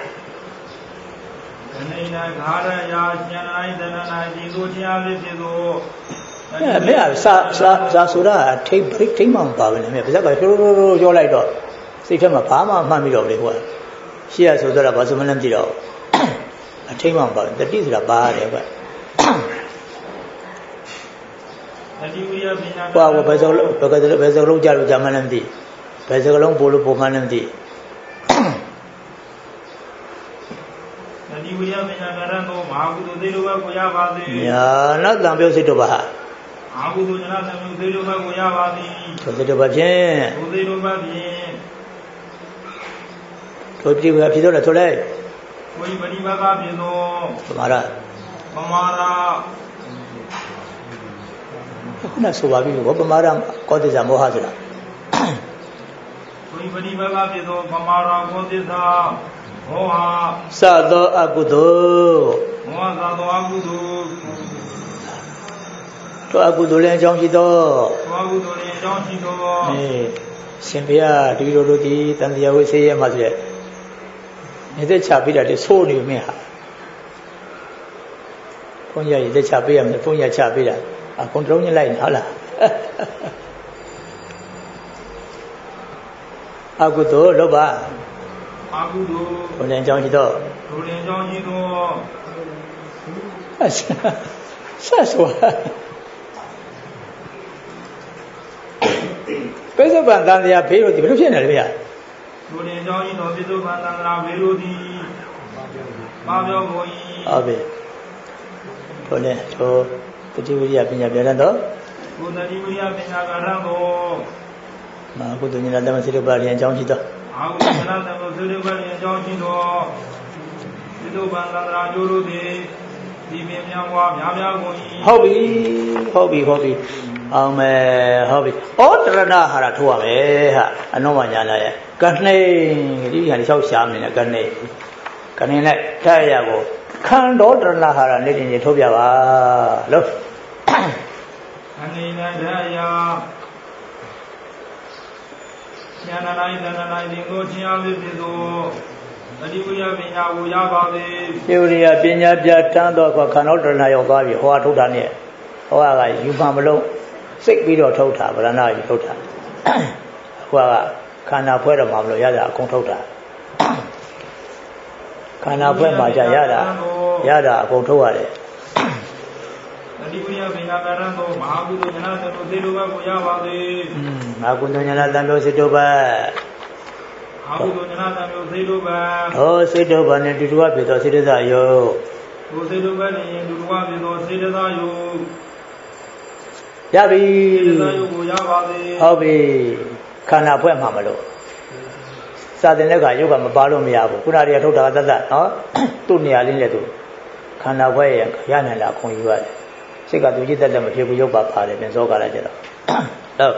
နေနာခါရယာကျန်တိုင်းတဏ္ဍာဒီလိုတရားလေးဖြစ်သောမင်းကစာဆိုတာထိမ့်မှမပါဘူးလေမင်းပါဇက်ကရိုးပြောလိုက်တော့စိတ်ထဲမှာဘာမှမှတ်မိတော့လေကွာရှေ့ရဆိုတော့ဘာစမလဲမကြည့်တော့အထိမ့်မှမပါဘူးတတိဆိုတာပါရတယ်ကွာတတိဝိယပညာကွာဘယ်စကလုံးကြာလို့ကြာမှလည်းမသိဘယ်စကလုံးပို့လို့ပို့မှလည်းမသိတတိဝိယပညာကရံသောမဟာကုသိုလ်သေးလိုပဲကိုရပါသည်ညာနောက်တံပြောစိတ်တော့ပါအာဟုသောဉာဏ်သံယုသေးလိုပဲကိုရပါသည်ဆိုတဲ့ဘာဖြင့်ကိုသေးလိုပဲဖြင့်တို့ပြည်ကဖြစ်တော့ဆိုလိုက်ဝိပတိပကဖြစ်သောပမာရခုနဆိုပါပြီဘောပမာရကောသစ္စာမောဟဆိုတာဝိပတိပကဖြစ်သောပမာရကောသစ္စာမောဟစသောအကုသိုလ်မောဟသောအကုသိုလ်တို့အကုသိုလ်လည်းအကြောင်းရှိသောအကုသိုလ်လည်းအကြောင်းရှိသောရှင်ဘုရားတပည့်တော်တို့ဒီတန်တရားဝိဆေးရမှာဆိုတဲ့နေတဲ့ချပေးတာလေဆိုးနေမင်းဟာဘုန်းကြီးရလက်ချပေးရမယ်ဘုန်းကြီးချပေးတာအကုန်တုံးညလိုက်ဟုတ်လားအကုသိုလ်လို့ပါအကုသိုလ်ဘုရင်ကြောင်းရှိတော့ဘုရင်ကြောင်းရှိတော့ဆက်ဆိုပိဿုပန်သံဃာဖေးလို့ဒီဘယ်လိုဖြစ်နေလဲဗျာဘုရင်ကြောင်းရှိတော့ပိဿုပန်သံဃာဖေးလို့ဒီမာပြောကိုဤဟုတ်ပြီဘုရင်တို့တတိဝိရိယပညာပြန်တော့ဘုတတိဝိရိယပညာကရတော့မာကုသဉာဏ်တမစိတ္တပါဠိအကြောင်းရှိတော့အာဟုဉာဏ်တမစိတ္တပါဠိအကြောင်းရှိတော့ပိဿုပန်သံဃာကျိုးလို့ဒီပင်များွားများများကိုဤဟုတ်ပြီအောင်မယ်ဟုတ်ပြီဩတရဏဟာရထိုးရမယ်ဟာအနောမညာလာရဲ့ကနေဒီဟာလျှောက်ရှားနေတယ်ကနေနဲ့ထားရကိုခန္ဓာတရဏဟာရနေတင်ထိုးပြပါလို့အနေနဲ့ထားရဉာဏ်တိုင်းသဏ္ဍာန်တိုင်းကိုချင်းအားဖြင့်ဖြစ်သောတတိဝိယပညာကိုရပါသည်သေဝိယပညာပြတန်းတော့ခန္ဓာတရဏရောက်သွားပြီဟောထုတ်တာနဲ့ဟောကယူမှမလို့စိတ်ပြီးတော့ထုတ်တာဗရဏယူထုတ်တာဟောကခန္ဓာဖွဲ့တော့မှမလို့ရတာအကုန်ထုတ်တာခန္ဓာဖွဲ့မှာကြရတာအကုန်ထုတ်ရတယ်တတိဝိယပညာကရံသောမဟာကုသိုလ်ဉာဏ်တော်သေလိုဘကိုရပါသည်မဟာကုသိုလ်ဉာဏ်တန်တော်စေတုပ္ပအာဟုသောဉာဏ်တံမျိုးစေတုပ္ပဟောစေတုပ္ပနဲ့တူတူဝဖြစ်သောစေတသယောဟောစေတုပ္ပနဲ့တူတူဝဖြစ်သောစေတသယောရပြီစေတသယောကိုရပါသည်ဟုတ်ပြီခန္ဓာဖွဲ့မှာမလို့စာသင်တဲ့ကယုတ်ကမပါလို့မရဘူးခုနတည်းထုတ်တာသတ်သတ်နော်သူ့နေရာလေးနဲ့သူခန္ဓာဖွဲ့ရနိုင်တာခွန်ယူရတယ်စိတ်ကသူကြည့်တတ်တယ်မဖြစ်ဘူးယုတ်ပါပါတယ်ပြန်စောကားလိုက်ကြတော့ဟုတ်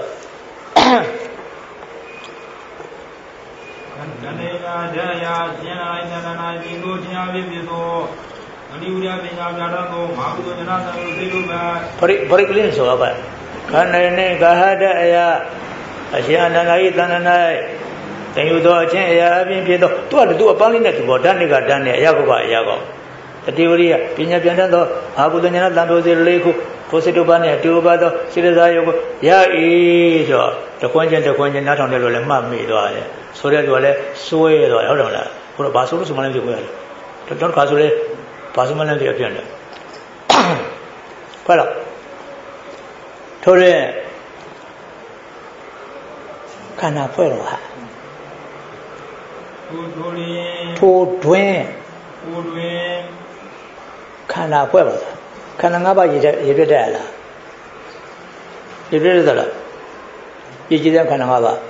ကနေနာဒယာကျင်လိုက်တဏ္ဍာဒီလိုတရားဖြစ်ဖြစ်သောအနိဝရပညာပြတတ်သောမဟာကုသဉာဏ်သံကိုသိလို့ပရိကလင်းဆိုတော့ခန္ဓာနဲ့ကာဟတအယအရှင်အနန္ဒာဤတဏ္ဍ၌တန်ယူသောအချင်းအရာအပြင်ဖြစ်သောသူအပန်းလေးနဲ့သူပေါ်ဓာတ်နဲ့ကဓာတ်နဲ့အရာကအရာကောတတိဝရိယပညာပြန်တတ်သောအာဟုတဉာဏ်တန်တော်စေလေးခုဘုစိတုပ္ပနဲ့တူပါသောစေတသာယောကိုရ၏ဆိုတော့တခွန်းချင်းနားထောင်တယ်လို့လည်းမှတ်မိသွားတယ်ဆိုတဲ့သူကလည်းစွဲသွားတယ်ဟုတ်တယ်မလားဘုရားဘာဆိုလို့ဆိုမှလည်းပြောရတယ်တော့ခါဆိုလေဘာဆိုမှလည်းပြောပြတယ်ဟုတ်လားထို့တဲ့ခန္ဓာဖွဲ့တော့ဟာထိုတွင်ခန္ဓာဖွဲ့ပါလားခန္ဓာ၅ပါးရည်ပြတ်တယ်လားရည်ပြတ်တယ်လားရည်ကြည်တဲ့ခန္ဓာ၅ပါး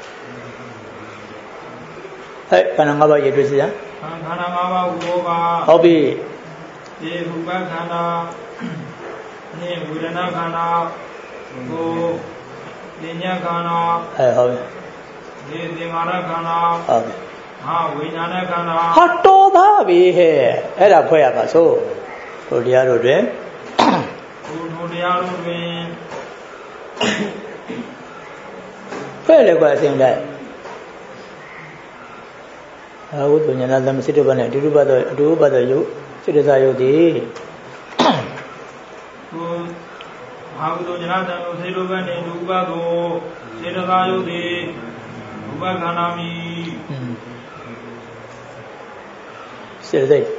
ဟဲ့ခန္ဓာ၅ပါးရည်ပြတ်စီရခန္ဓာ၅ပါးဘောပါဟုတ်ပြီဒီရူပခန္ဓာနိဝေဒနာခန္ဓာကိုဉာဏ်ခန္ဓာဟုတ်ပြီဒီသင်္ခါရခန္ဓာဟုတ်ပြီဟာဝိညာဏခန္ဓာဟာတော်သားပြီဟဲ့အဲ့ဒါဖွဲ့ရပါစို့ထိုတရားတို့တွင်ထိုတရားတို့တွင်ဖွဲ့လေကွာအစဉ်တိုင်းဝိပညာသမစိတ္တဘနဲ့အတူတူပတ်သောယုတ်စိတ္တစာယုတ်ဒီအာဟုသောဉာဏတံကိုစေတုဘနဲ့ဒုပသောစေတသာယုတ်တိဥပခန္ဓာမိစေတသိက်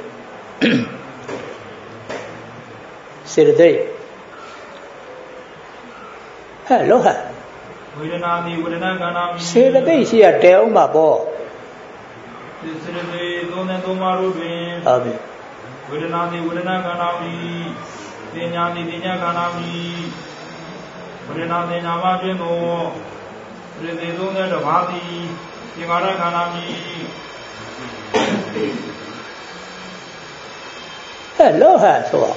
စေတသိက်ဟဲ့လောဟဝေဒနာတိဝေဒနာခန္ဓာမိစေတသိက်ရှိရတဲအောင်ပါပေါ့စေတသိက်သုံးနဲ့သုံးပါးတို့တွင်ဟုတ်ပြီဝေဒနာတိဝေဒနာခန္ဓာမိပညာတိပညာခန္ဓာမိဝေဒနာပညာမှာတွင်သောစေတသိက်သုံးနဲ့တစ်ပါးသည်သင်္ခါရခန္ဓာမိဟဲ့လောဟဆိုတော့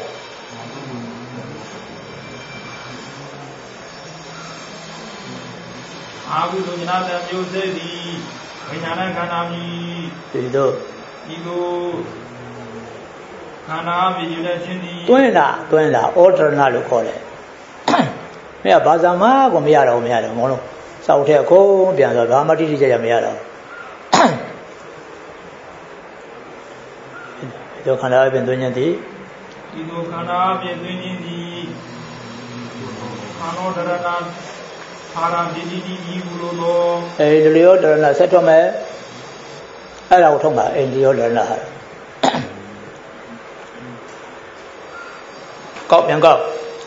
အာဟုသောဉာဏ်တမျိုးစေသည်ဝိညာဏခန္ဓာမိဒီတို့ခန္ဓာပြည့်စုံတဲ့ခြင်းသည်တွင်းလာဩဒရဏလို့ခေါ်တယ်မင်းကဘာသာမှကိုမရတော့မလို့စောက်တဲ့ခုံးပြန်ဆိုဘာမှတိတိကျကျမရတော့ဒီခန္ဓာအပြင်တွင်းခြင်းသည်ဒီလိုခန္ဓာအပြင်တွင်းခြင်းသည်ခန္ဓာဒရဏအာရံဒီဘူးလို့ဒီလိုဒရဏဆက်ထွက်မယ်အဲ့ဒါကိုထုံးပါအိန္ဒိယဒရဏဟာကောက်ပြန်ကောက်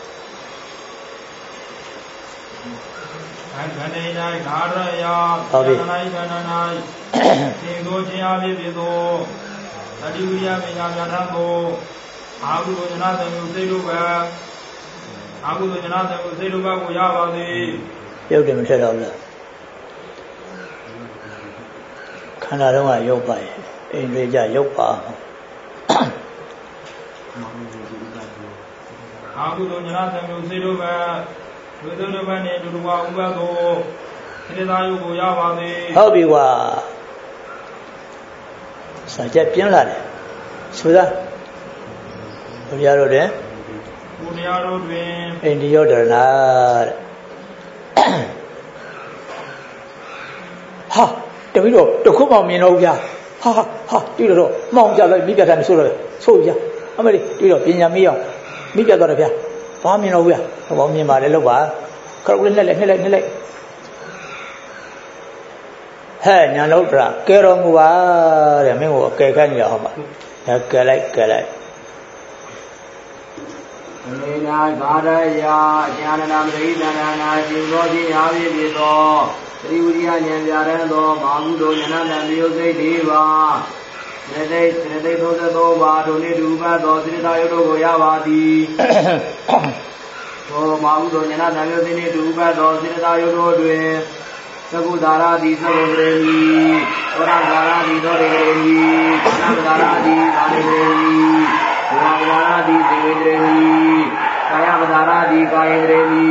ခန္ဓာနေ၌ဓာရယခန္ဓာ၌ခန္ဓာ၌သင်္ကိုခြင်းအဖြစ်ဖြစ်သောတတိဝိယပညာပြဋ္ဌာန်းသောအာဟုသောဉာဏ်တမျိုးစိတ်တို့ကအာဟုသောဉာဏ်တမျိုးစိတ်တို့ကိုရပါသည်ရုပ်တယ်မထက်တော့ဘူးလားခန္ဓာတော့ကရုပ်ပါရဲ့အိန္ဒြေကြရုပ်ပါအာဟုသောဉာဏ်တမျိုးစိတ်တို့ကဝိသုဒ္ဓဘနဲ့ဒုရဝဥပသောစေတသာယုကိုရပါသည်ဟုတ်ပြီကွာစာချက်ပြင်းလာတယ်ဆိုသားဘုရားတို့တွင်အိန္ဒိယဒရဏတဲ့ဟာတပည့်တော်တခုမှမြင်တော့ဗျာဟာတွေ့တော့မှောင်ကြလိုက်မိပြတ်တယ်ဆိုတော့ဆိုဗျာအမလေးတွေ့တော့ပညာမေးအောင်မိပြတ်တော့တယ်ဗျာဘာမြင်တော့ဗျာဘာမြင်ပါလဲလို့ပါခရုလေးနှက်လိုက်ဟဲ့ညာလို့ပြကဲတော်မူပါတဲ့မင်းကိုအကယ်ခိုင်းကြအောင်ပါကဲလိုက်ကနေနာကာရယအကျဉ်းနာမရိဒနာနာရှင်သောခြင်းအားဖြင့်ဖြစ်သောသတိဝိရိယဉာဏ်ပြရန်သောမာဟုသောဉာဏ်တန်မျိုးစိတ်၄ပါးစေတသိက်33ပါးထိုနည်းတူပတ်သောစေတသာယုတ်တို့ကိုရပါသည်သောမာဟုသောဉာဏ်တန်မျိုးစိတ်နှင့်တူပတ်သောစေတသာယုတ်တို့တွင်သကုသာရတိသဗ္ဗရေမိဝရသာရတိသောရေမိနာမသာရတိသာရေမိဝရသာရတိသေဝရေမိကာယပသာရတိကာယေရေမိ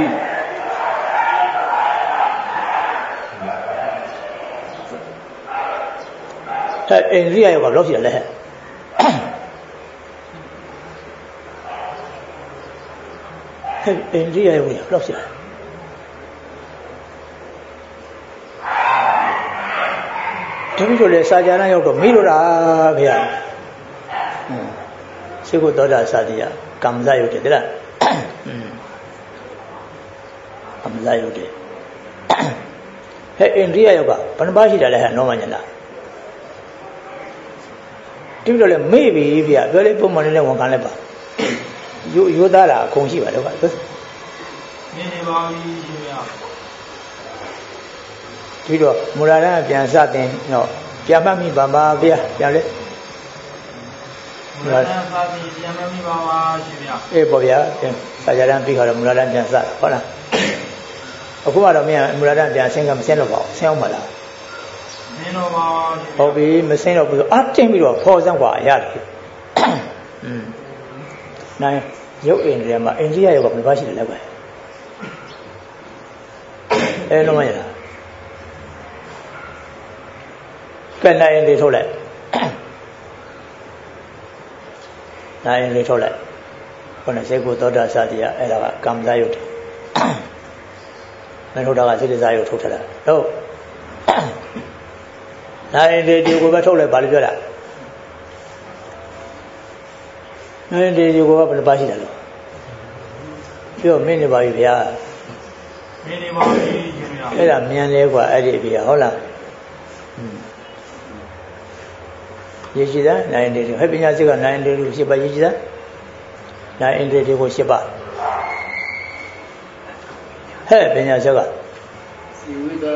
အိန္ဒိယယောကဘယ်လောက်ရှိလဲအိန္ဒိယယောကဘယ်လောက်ရှိလဲတပည့်တို့လည်းစာကြနာရောက်တော့မေးလို့လားဗျာရှိခို့သောတာစာတိယကမ္မဇယုတ်တယ်တဲ့လားကမ္မဇယုတ်တယ်ဟဲ့အိန္ဒိယယောကဘယ်နှပါးရှိတယ်လဲဟဲ့နောမညနာတပည့်တို့လည်းမေးပြီဗျာပြောလေးပုံမှန်လေးနဲ့ဝန်ခံလိုက်ပါရိုးသားတာအကုန်ရှိပါတော့ဗျာနေနေပါပြီရှင်ဗျာပြီးတော့မူလာရန်ပြန်စတင်တော့ပြန်မှတ်မိပါပါဗျာပြန်လေမူလတန်းစသည်ပြန်မှတ်မိပါပါရှင်ဗျာအေးပေါ့ဗျာစာကြတန်းပြီးခါတော့မူလတန်းပြန်စဟုတ်လားအခုကတော့မင်းမူလတန်းပြန်ဆင်းကမဆင်းတော့ပါဘူးဆင်းအောင်မလားဆင်းတော့ပါဟုတ်ပြီမဆင်းတော့ဘူးဆိုအတင်းပြီးတော့ဖော်စမ်းกว่าရတယ်နိုင်ရုပ်အိမ်တွေမှာအိန္ဒိယရုပ်ကဘယ်ပါရှိတယ်လဲကွယ်အဲလုံးမရလားကဲနိုင်လေးထုတ်လိုက်နိုင်လေးထုတ်လိုက်ခေါင်းစေကိုသောတာစသည်အဲ့ဒါကကမ္မဇယုတ်မထုတ်တာကစိတ္တဇယုတ်ထုတ်ထတာဟုတ်နိုင်လေးဒီကိုပဲထုတ်လိုက်ပါလို့ပြောတာနိုင်လေးဒီကိုကဘယ်လိုပါရှိတယ်လို့ပြောမင်းနေပါပြီဗျာမင်းနေပါပြီရှင်ဗျာအဲ့ဒါမြန်လဲกว่าအဲ့ဒီဗျာဟုတ်လားရေရှိတာနိုင်တယ်ဟဲ့ပညာစိတ်ကနိုင်တယ်လို့ရှိပါရေရှိတာနိုင်တယ်ကိုရှိပါဟဲ့ပညာစိတ်ကစီဝိတာ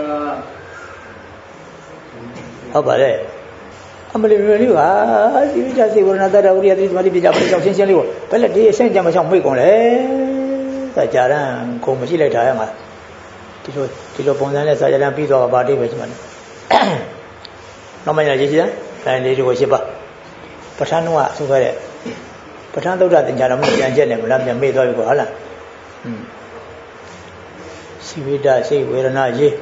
ဟုတ်ပါလေအမလီမျိုးလေးပါစီဝိတာစေဝရဏတတဝရိယတိသမာဓိပညာပရိစ္ဆေရှင်းရှင်းလေးကိုဘယ်လက်ဒီအဆင့်ကြမဆောင်မိကုန်လေစာကြရန်ခုံမရှိလိုက်တာရမှာဒီလိုပုံစံနဲ့စာကြရန်ပြီးတော့ဗာတိပဲရှိမှာနောက်မှရရေရှိတာနိုင်လေးတွေကိုရှိပါပဋ္ဌာန်းတော့အဆိုခဲ့တဲ့ပဋ္ဌာန်းသုဒ္ဓသင်္ကြန်တော်မှပြန်ချက်နေမလားပြန်မေ့သွားပြီကွာဟုတ်လားစီဝိတစိတ်ဝေဒနာရေး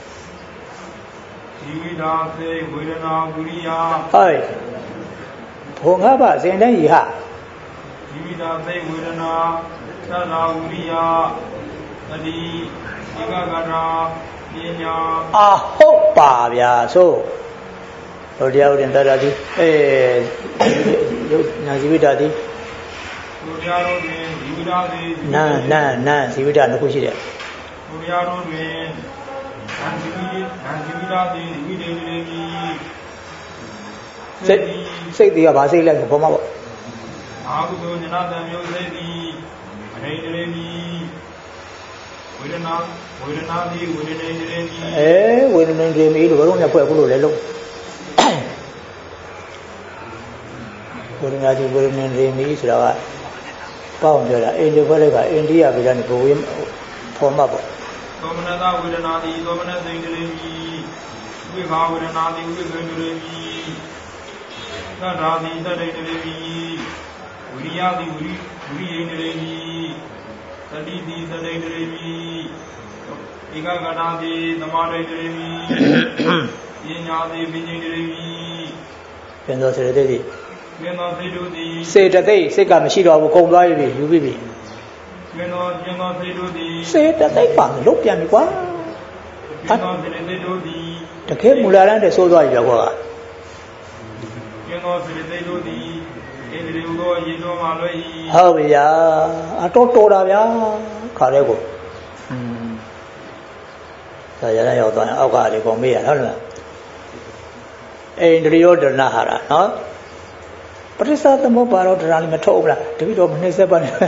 စီဝိတာစိတ်ဝေဒနာဝိရိယဟိုက်ဘုံငါးပါးစဉ်တိုင်းဤဟာစီဝိတာစိတ်ဝေဒနာသတ္တဝိရိယတတိဧကဂရပညာအာဟုတ်ပါဗျာဆိုဟိုတရားဥဒင်တရတိယုတ်နာဇီဝိတတိဟိုတရားတို့တွင်ဇီဝိတသည်နာဇီဝိတနှစ်ခုရှိတယ်ဟိုတရားတို့တွင်နာဇီဝိတသည်ဇီဝိတေတိစိတ်တွေကဘာစိတ်လဲဘောမပေါ့အာဟုသောဉာဏတံမျိုးစိတ်သည်အဟိတရေမိဝေဒနာသည်ဝေဒနေတရေမိဝေဒနေတရေမိလို့ဘယ်တော့မှဖွဲ့ခုလို့လဲလို့ဝေဒနာကြီးဝေဒနေတရေမိဆိုတာကပေါအောင်ပြောတာအိန္ဒိယဘက်ကအိန္ဒိယပြည်ကနေဘဝေးဖော်မှတ်ပေါ့သောမနတဝေဒနာသည်သောမနသိတရေမိဝိဘာဝေဒနာသည်ဝိဘေတရေမိသတ္တာသည်သတ္တိတရေမိဝိရိယသည်ဝိရိယတရေမိသတိသည်သတိတရေမိဧကဂဏသည်သမာဓိတရေမိပညာသည်ပညာတရေမိပြန်သောစေတသိက်ပြန်သောစိတ်တို့သည်စေတသိက်စိတ်ကမရှိတော့ဘူးကုန်သွားပြီယူပြီပြန်သောစိတ်တို့သည်စေတသိက်ပါလို့ပြန်ပြီကွာပြန်သောစေတသိက်တို့သည်တကယ်မူလာတန်းတဆိုးသွားပြီကွာပြန်သောစေတသိက်တို့သည်ဣန္ဒြေဟူသောရေတော်မှလွဲ့၏ဟုတ်ပြီဗျာအတော်တာဗျာခါတဲ့ကိုဒါရရရောက်သွားရင်အောက်ကလေးကိုမေးရဟုတ်လားဣန္ဒြေယောဒရဏဟာရနော်ပရိစ္ဆာသမုပ္ပါရောဒရဏလေးမထုတ်ဘူးလားတပိတော့မနှိမ့်ဆက်ပါနဲ့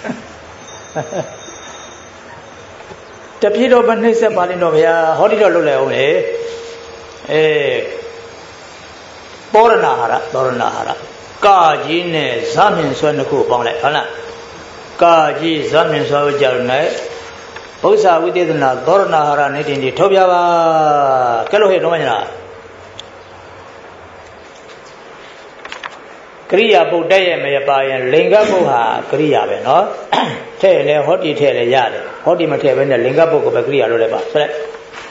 တပိတော့မနှိမ့်ဆက်ပါနဲ့တော့ဗျာဟောဒီတော့လွတ်လိုက်အောင်လေပောရဏဟာရကာကြီးနဲ့ဇာမြင်ဆွဲနှစ်ခုပေါင်းလိုက်ဟုတ်လားကာကြီးဇာမြင်ဆွဲကြလို့နဲ့ဘုရားဝိသေသနာသောရဏဟာရနေတင်ဒီထုတ်ပြပါကဲလို့ဟဲ့တော့မညာကရိယာပုတ်တဲ့ရဲ့မရပါရင်လင်္ကပုတ်ဟာကရိယာပဲเนาะထဲ့လဲဟောတိထဲ့လဲရတယ်ဟောတိမထဲ့ဘဲနဲ့လင်္ကပုတ်ကိုပဲကရိယာလို့လည်းပါဆိုလိုက်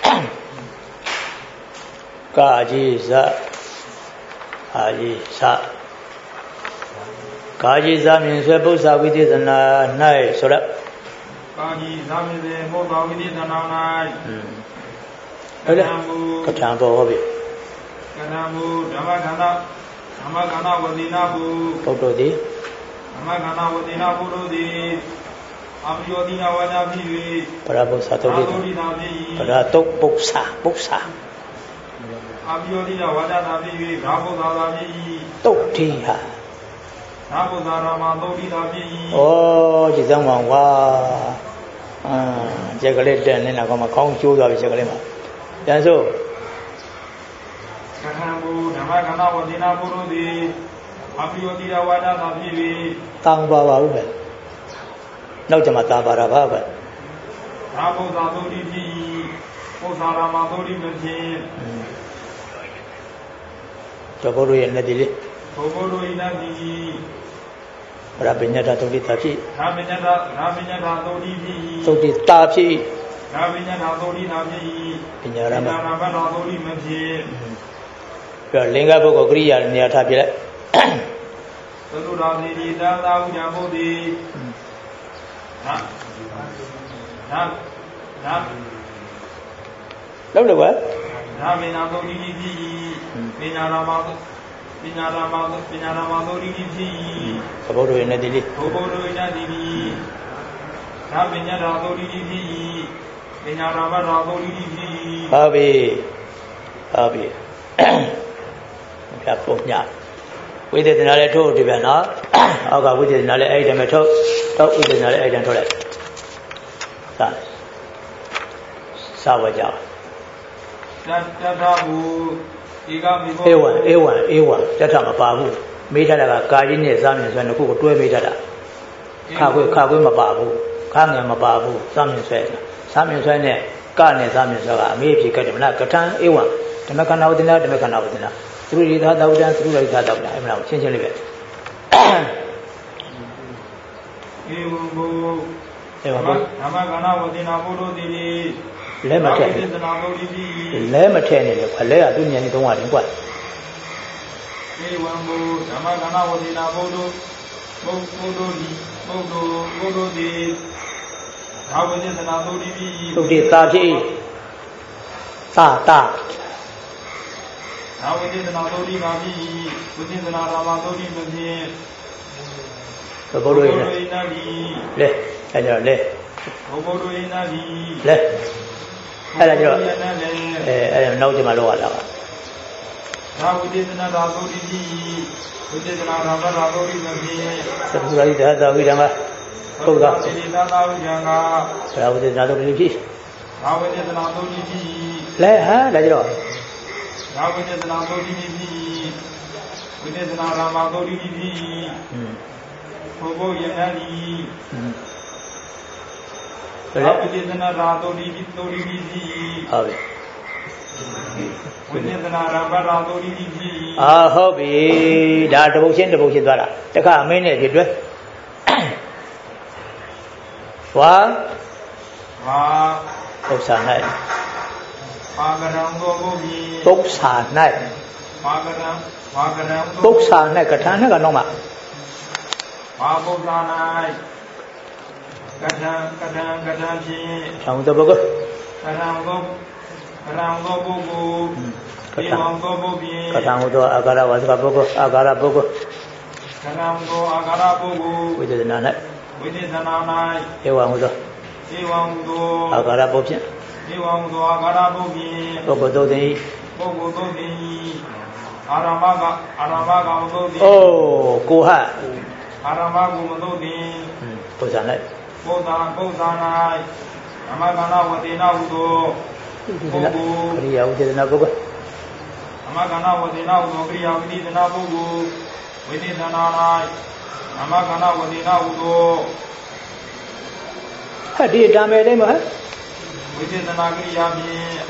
ကာကြီးဇအာကြီးဇကာကြီးဇမြင်ဆွဲပု္ပ္ပဝိသေသနာ၌ဆိုတော့ကာကြီးဇမြင်ဆွဲပု္ပ္ပဝိသေသနာ၌ဟုတ်တယ်ကထံဘောဟောပြီကထံမူဓမ္မခန္ဓာဝတိနာဘုပုဒ္ဓတိဓမ္မခန္ဓာဝတိနာဘုတို့သည်အပိယောတိနာဝါဒဖြစ်၍ပရပု္ပ္ပသုတိပရတုပု္ပ္ပစာအပိယောတိနာဝါဒတာဖြစ်၍ဘာဘုသာသာဖြစ်၏တုတ်တိဟာဘာဘုသာရမသုတိတာဖြစ်၏ဩကြည်စမ်းပါဝါကျက်ကလေးတက်နေတာကမှခေါင်းကျိုးသွားပြီကျက်ကလေးမှာပြန်စို့ကထံမ Dhammagana Vadina Purudi Apiyotira Vada Tapivi Tangba Vaube Nautama Tabara Baba Abu Zaduri Osara Maduri Machine Toboro Nadili Toboro Inadi Rabinyata Todi Tapi Rabinyata Todi Todi Tapi Rabinyata Todi Nabi Pinyarama Rabana Todi Machine Linga Boko Gria Niata Pila Sadurani Dada Ujamodi Đâu được quá? Ramina Todi Pinyarama Todi Toboro Nadili Toboro Inadi Rabinyata Todi Pinyarama Todi Abi Gặp phục nhạc Quý thế nào lại thô thì phải nói Ở quý thế nào lại ấy thì mới thô Thô quý thế nào lại ấy thì thô lại Sao vậy cháu Ewan Chắc thằng mà bà vụ Mấy thằng là cái gì này Sao mình xoay nó cũng có đuôi mấy thằng là Khá quý mà bà vụ Khá nghe mà bà vụ Sao mình xoay này Cả này sao mình xoay là Mấy phía cái này Cái thằng Ewan Dhamma Khana Vadina Suru Ritha Daudan Suru Ritha Daudan Em nào xin lên về Dhamma Khana Vadina Purudi Lẽ mà thế này là phải lẽ ở dunya này ngoài đến quậy Dhamma Khana Vadina Purudi Sudi ta chi ta Toboro Inadi Hay là lên Lên Hay là rồi Hay là nấu cho mà lo là Satu lagi dah tahu dah mah Kau dah Tahu dah tahu ni Leh ha dah rồi Hộp bị đã đổ xin vào là tất cả mấy này thì đấy quá bốc sản này bốc sản này cả tháng nó cả nông mà xong tôi bốc Katang itu agara wasga bogo agara bogo. Widi nana. Ewang itu. Agara bogi. Bogo tu ni. Oh, kuha. Pusana. Pusana. Amagana wadina udo. Kriya udina bogo. Amagana Vadina Udo Kriya Vidina Bugu Vidina Nanai Amagana Vadina Udo Hadi dame đấy mà Vidina Kriya Mi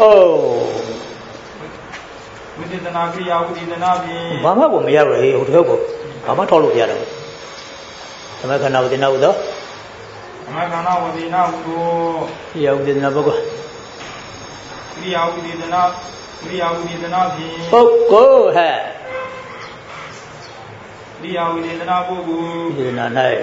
Vidina Kriya Vidina Mi Mama cũng mày rồi hụt hụt Mama thò lụt ra rồi Amagana Vadina Udo Amagana Vadina Udo Kriya Vidina Bugu Kriya Vidina Boko hai Kriya Vidina Bugu Vidina này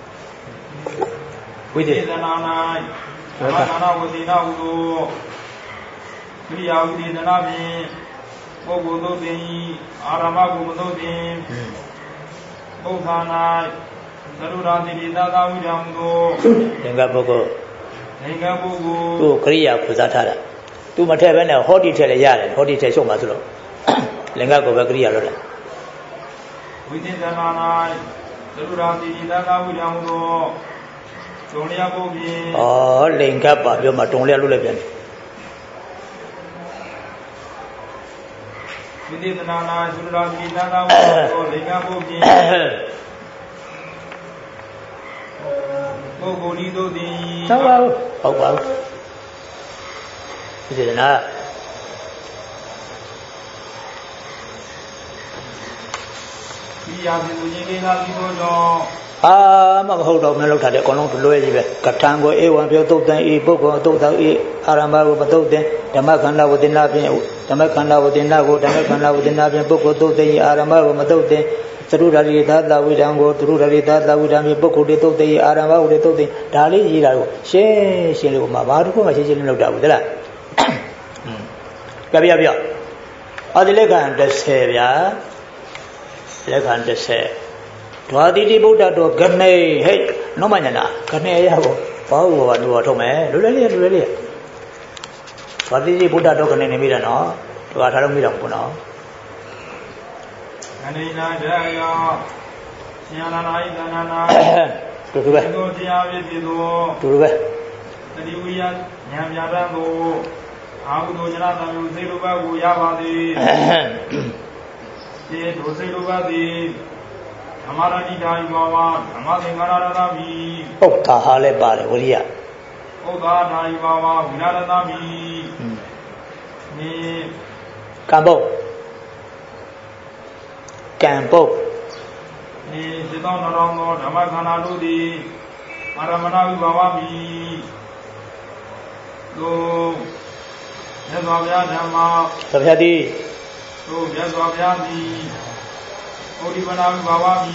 Vidina này Amagana Vadina Udo Kriya Vidina Mi Bugu Do Di Arama Bugu Do Di Buga này Sarurati Vidata Ujamudo Lenga Bugu Tu Kriya Pusatara Tu mà theo bên nào hốt đi theo là ra này, hốt đi theo số mà thôi. Lên ngay của bác kia rồi đấy. Lên ngay bảo biểu mà trồng leo luôn lên. Ini tenana sudah kita tahu dengan bukti. Bukti itu di. Tahu, tahu. Ini tenana. Iya, itu kita tahu. မဟုတ်တော့မလုပ်တာတဲ့အကုန်လုံးလွဲကြီးပဲကထံကိုအေဝံပြောတုတ်တန်ဤပုဂ္ဂိုလ်တုတ်သောဤအာရမကိုမတုတ်တဲ့ဓမ္မခန္ဓာဝတိနာဖြင့်ဓမ္မခန္ဓာဝတိနာကိုဓမ္မခန္ဓာဝတိနာဖြင့်ပုဂ္ဂိုလ်တုတ်တဲ့ဤအာရမကိုမတုတ်တဲ့သရုဒ္ဓရိသသဝိဒံကိုသရုဒ္ဓရိသသဝိဒံဖြင့်ပုဂ္ဂိုလ်တုတ်တဲ့ဤအာရမကိုတုတ်တဲ့ဒါလေးရေးတာကိုရှင်းရှင်းလေးကိုမှဘာတစ်ခုမှရှင်းရှင်းလေးလုပ်တာဘူးသလားပြအဒီလက်ခံ30ဗျာလက်ခံ30ဓဝတိတိဗုဒ္ဓတော်ကနေဟဲ့နောမညာနာကနေရဖို့ဘောဘောကလို့ထုတ်မယ်လွယ်လေးဓဝတိတိဗုဒ္ဓတော်ကနေနေမိတယ်နော်ဒီကထားလို့မိတော့ဘူးနော်အနေနာကြရောဉာဏနာဣဒနာနာတူတူပဲတို့တရားပြည့်စုံတူတူပဲတတိဝိယဉာဏ်ပြတတ်ကိုအာဟုသောဉာဏ်တံယုစေလိုဘကိုရပါသည်ဒီဒုစေလိုဘသည်ဓမ္မရတိတာယဝဝဓမ္မသင်္ကာရရတမိဟုတ်တာဟာလည်းပါတယ်ဝိရိယဟုတ်တာဓာယဝဝဝိရတမိနိကံပုတ်နိစေတောနရောသောဓမ္မခန္ဓာတို့သည်အာရမဏဝိဘာဝမိတို့မြတ်စွာဘုရားဓမ္မသဗျာတိတို့မြတ်စွာဘုရားသည်ဩဒီပနာဝိဘာဝမိ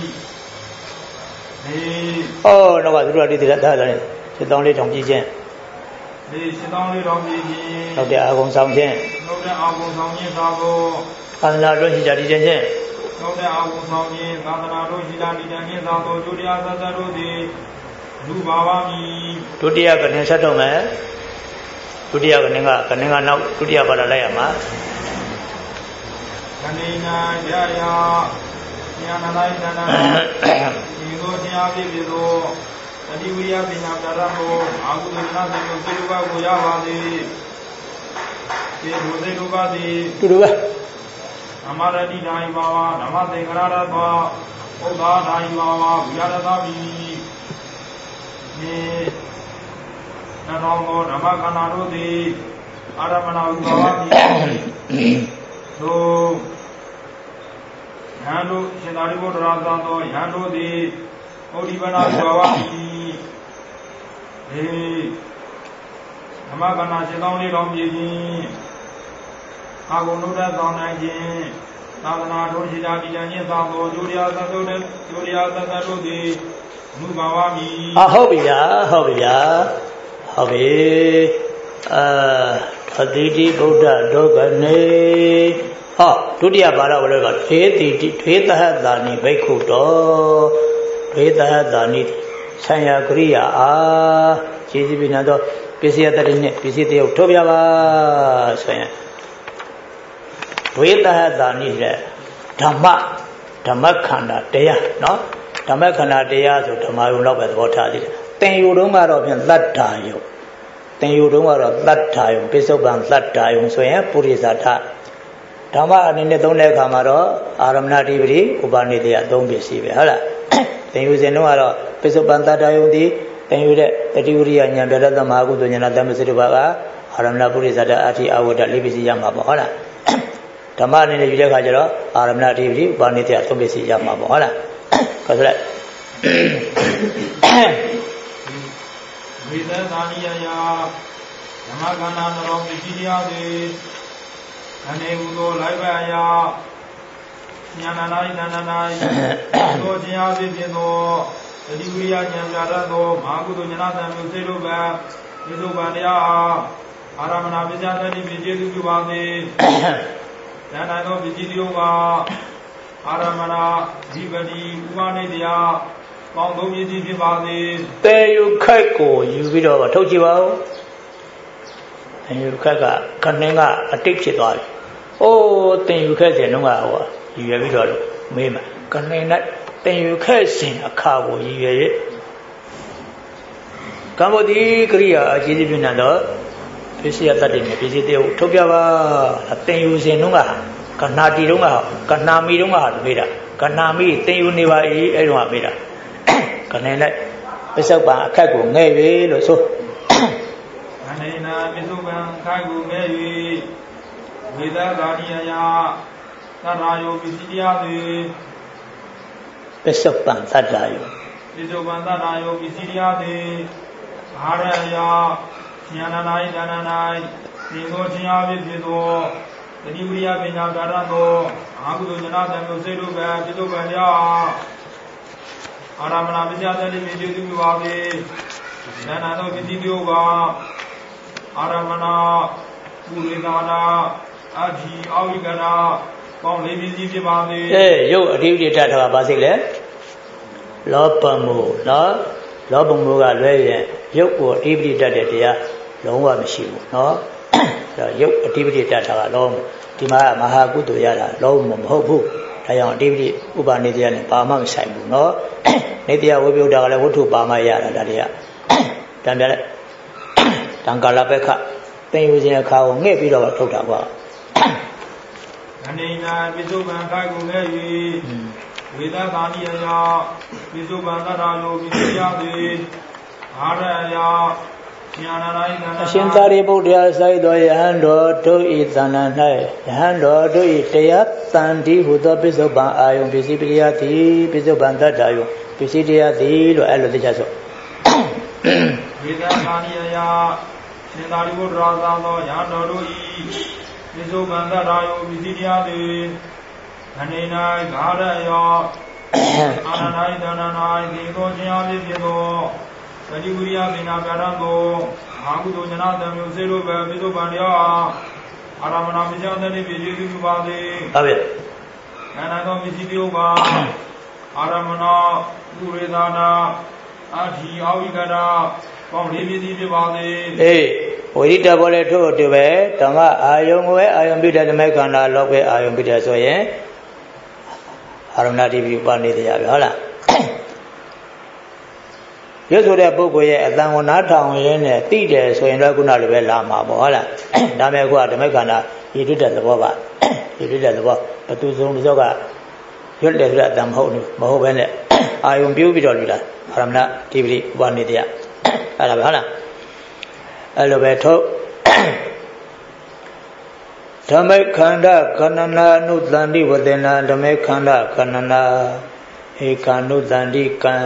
နောက်ကသူတို့အတိတ်ဒါလည်းစစ်တောင်းလေးတောင်ကြည့်ခြင်းစစ်တောင်းလေးတောင်ကြည့်ခြင်းဟုတ်တယ်အာဂုံဆောင်ခြင်းဟုတ်တယ်အာဂုံဆောင်ခြင်းသာကိုသာသနာတော်ရှိကြတည်ခြင်းဟုတ်တဲ့အာဟုဆောင်ခြင်းသာသနာတော်ရှိတာဒီတန်ခြင်းသာသောဒုတိယသတ္တတို့သည်လူပါပါမည်ဒုတိယကနေဆက်တော့မယ်ဒုတိယကနေကနောက်ဒုတိယပါလာလိုက်ရမှာကနေနာကြရဉာဏလိုက်တနာဒီကိုတရားပြည့်ပြသောတတိဝိယပညာတရမောအာဟုသနာသင်ကိုစေဘကိုရပါသည်ဒီဒုစေဘသည်တူတူပဲဓမ္မရတိဓာယဝဝဓမ္မသင်္ကာရသောဥဒ္ဒါဓာယဝဝဝိရတမိနိနရောသောဓမ္မခန္ဓာတို့သည်အာရမဏဝိဘာဝမိတို့ယံတို့ရှင်သာရိပုတ္တရာသံသောယံတို့သည်ဩဒီပနာဝိဘာဝမိဓမ္မခန္ဓာရှင်ကောင်းလေးတော်မြည်ခြင်းအာဂုဏုဒ္ဒသောနိုင်ခြင်းသာသနာတော်ရှိတာဒီတန်ခြင်းသာသောဒုတိယသတ္တတို့သည်မူပါဝမိဟုတ်ပြီဗျာဟုတ်ပြီသတိတိဗုဒ္ဓဒုက္ခနေဒုတိယပါဠိဝလောကထေတိတိထေသဟတာနိဘိက္ခုတောထေသဟတာနိဆံရကရိယာခြေစီပိနာတော့ပစ္စယတတိနဲ့ပစ္စည်းတယုတ်ထုတ်ပြပါဆိုရင်ဝေသဟတာနိတဲ့ဓမ္မခန္ဓာတရားနော်ဓမ္မခန္ဓာတရားဆိုဓမ္မယုံတော့ပဲသဘောထားသေးတယ်သင်္ယူတုံးကတော့ဖြင့်သတ္တာယုံသင်္ယူတုံးကတော့သတ္တာယုံပိဿုပံသတ္တာယုံဆိုရင်ပုရိသထဓမ္မအနေနဲ့သုံးတဲ့အခါမှာတော့အာရမဏဓိပတိဥပနိဒေယသုံးပစ္စည်းပဲဟုတ်လားသင်္ယူစဉ်တုံးကတော့ပိဿုပံသတ္တာယုံဒီသင်္ယူတဲ့တတိဝရိယဉာဏ်ပြတ္တမဟာကုသဉာဏ်တမ္မစတုပါကအာရမဏပုရိသထအဋ္ဌိအဝတ္တလေးပစ္စည်းရမှာပေါ့ဟုတ်လားဓမ္မအနေနဲ့ယူတဲ့အခါကျတော့အာရမဏဓိပတိဥပနိဒေယသုံးပစ္စည်းရမှာပေါ့ဟုတ်လားခေါ်ဆိုလိုက်ဝိသသာနိယယဓမ္မခန္ဓာတော်ပစ္စည်းတရားသည်အနေဟူသောလိုက်ပါယဉာဏနာယနာနာယသောတရားဖြစ်ခြင်းသောတတိဝိယဉာဏ်ပြတတ်သောမဟာကုသိုလ်ဉာဏ်တံမျိုးစေလိုပံဒီလိုပံတရားအာရမဏပစ္စယတတိပိကျေသူပြုပါစေဉာဏ်နိုင်သောပစ္စည်းတို့ကအာရမဏဓိပတိဥပနိဒေယပေါင်းသုံးပစ္စည်းဖြစ်ပါစေတေယုခက်ကိုယူပြီးတော့ထုတ်ကြည့်ပါဦးတေယုခက်ကခဏင်းကအတိတ်ဖြစ်သွားပြီတေယုခက်စဉ်တော့ယူရပြီးတော့မေးမှာခဏင်းနဲ့တေယုခက်စဉ်အခါကိုယူရရဲ့ကမ္ဘောဒီကရိယာအခြေပြုနေတော့ပစ္စည်းတတ်တယ်ပစ္စည်းတေယုထုတ်ပြပါတေယုစဉ်တော့ကဏ္ဍတီတုံးကကဏ္ဍမီတုံးကဟာမေးတာကဏ္ဍမီသင်ယူနေပါ၏အဲ့တော့မေးတာခဏနဲ့ပစ္စုပန်အခက်ကိုငဲ့ပြီလို့ဆိုအနေနာပစ္စုပန်အခက်ကိုငဲ့၍ဝေဒဂာတိယယသတ္တယောပစ္စည်းတရားသည်ပစ္စုပန်သတ္တယောပစ္စုပန်သတ္တယောပစ္စည်းတရားသည်အာရယဉာဏနာယဒါနနာယဒီသောခြင်းအဖြစ်သောတတိဝိရိယပညာကာရသောအာဟုသောဉာဏတံမျိုးစေတို့ကပစ္စုပန်တရားအာရမဏပစ္စယတတိမြေကျေသူပြုပါသည်ဉာဏသောပစ္စည်းတို့ကအာရမဏပုရိသနာအဓိအဝိကနာပေါင်းလေးပစ္စည်းဖြစ်ပါသည်ရုပ်အဓိပ္ပာယ်တတ်တာပါစိလေလောဘမှုနော်လောဘမှုကလွဲရင်ရုပ်ကိုအဓိပ္ပာယ်တတ်တဲ့တရားလုံးဝမရှိဘူးနော်ရုပ်အဓိပ္ပာယ်တတ်တာကလုံးဒီမှာမဟာကုသိုလ်ရတာလုံးမဟုတ်ဘူးဒါကြောင့်အဓိပ္ပာယ်ဥပါနေတရားနဲ့ဘာမှမဆိုင်ဘူးနော်နေတရားဝိပယုတ်တာကလည်းဝတ္ထုပါမှရတာဒါတွေကတံပြလိုက်တံကာလပက္ခသင်ယူခြင်းအခါကိုငှဲ့ပြီးတော့ထုတ်တာကွာအနေနာပစ္စုပန်ခိုက်ကိုငဲ့၍ဝေဒသာနိယယပစ္စုပန်သတ္တယောပစ္စည်းယသည်အာရယအရှင်သာရိပုတ္တရာစိုက်သောယဟန်တော်တို့ဤသဏ္ဍာန်၌ယဟန်တော်တို့ဤတရားတန်တိဟုသောပစ္စုပန်အာယုံပစ္စည်းပရိယသည်ပစ္စုပန်တတ္တယုံပစ္စည်းတရားသည်လို့အဲ့လိုသိချဆိုဝေဒသာနိယယရှင်သာရိပုတ္တရာသာသောယဟန်တော်တို့ဤပစ္စုပန်တတ္တယုံပစ္စည်းတရားသည်အနေ၌ဂါရယောအာနန္ဒိဒနာ၌ဒီသောခြင်းအဖြစ်သောတတိဝိရိယပညာပြရသောအာဟုသောဉာဏတံမျိုးစေတို့ပဲပစ္စုပန်တရားအာရမဏပစ္စယတတိပြည့်စုံပြုပါသည်ဟုတ်ပြီဉာဏသောပစ္စည်းပြုပါအာရမဏပုရိသနာအဓိအဝိကရာပေါင်းလေးပစ္စည်းဖြစ်ပါသည်ဝိရိတဘောလည်းထို့တူပဲဓမ္မအာယုံကိုပဲအာယုံပြုတဲ့ဓမ္မခန္ဓာလောက်ပဲအာယုံပြုတဲ့ဆိုရင်အာရမဏတိပြုပါနေတရားပဲဟုတ်လားရွတ်ဆိုတဲ့ပုဂ္ဂိုလ်ရဲ့အတန်ကိုနားထောင်ရင်းနဲ့သိတယ်ဆိုရင်တော့ခုနလိုပဲလာမှာပေါ့ဟုတ်လားဒါမဲ့ခုကဓမ္မခန္ဓာရည်တွေ့တဲ့သဘောပါရည်တွေ့တဲ့သဘောဘသူဆုံးတစ်စောကရွတ်တယ်ဆိုတဲ့အတန်မဟုတ်ပဲနဲ့အာယုံပြုပြီးတော့လူလားအာရမဏတိပတိဥပနိတယအဲ့ဒါပဲဟုတ်လားအဲ့လိုပဲထုတ်ဓမ္မခန္ဓာခန္ဓနာအနုတန္တိဝတေနာဓမ္မခန္ဓာခန္ဓနာဧကနုတန္တိကံ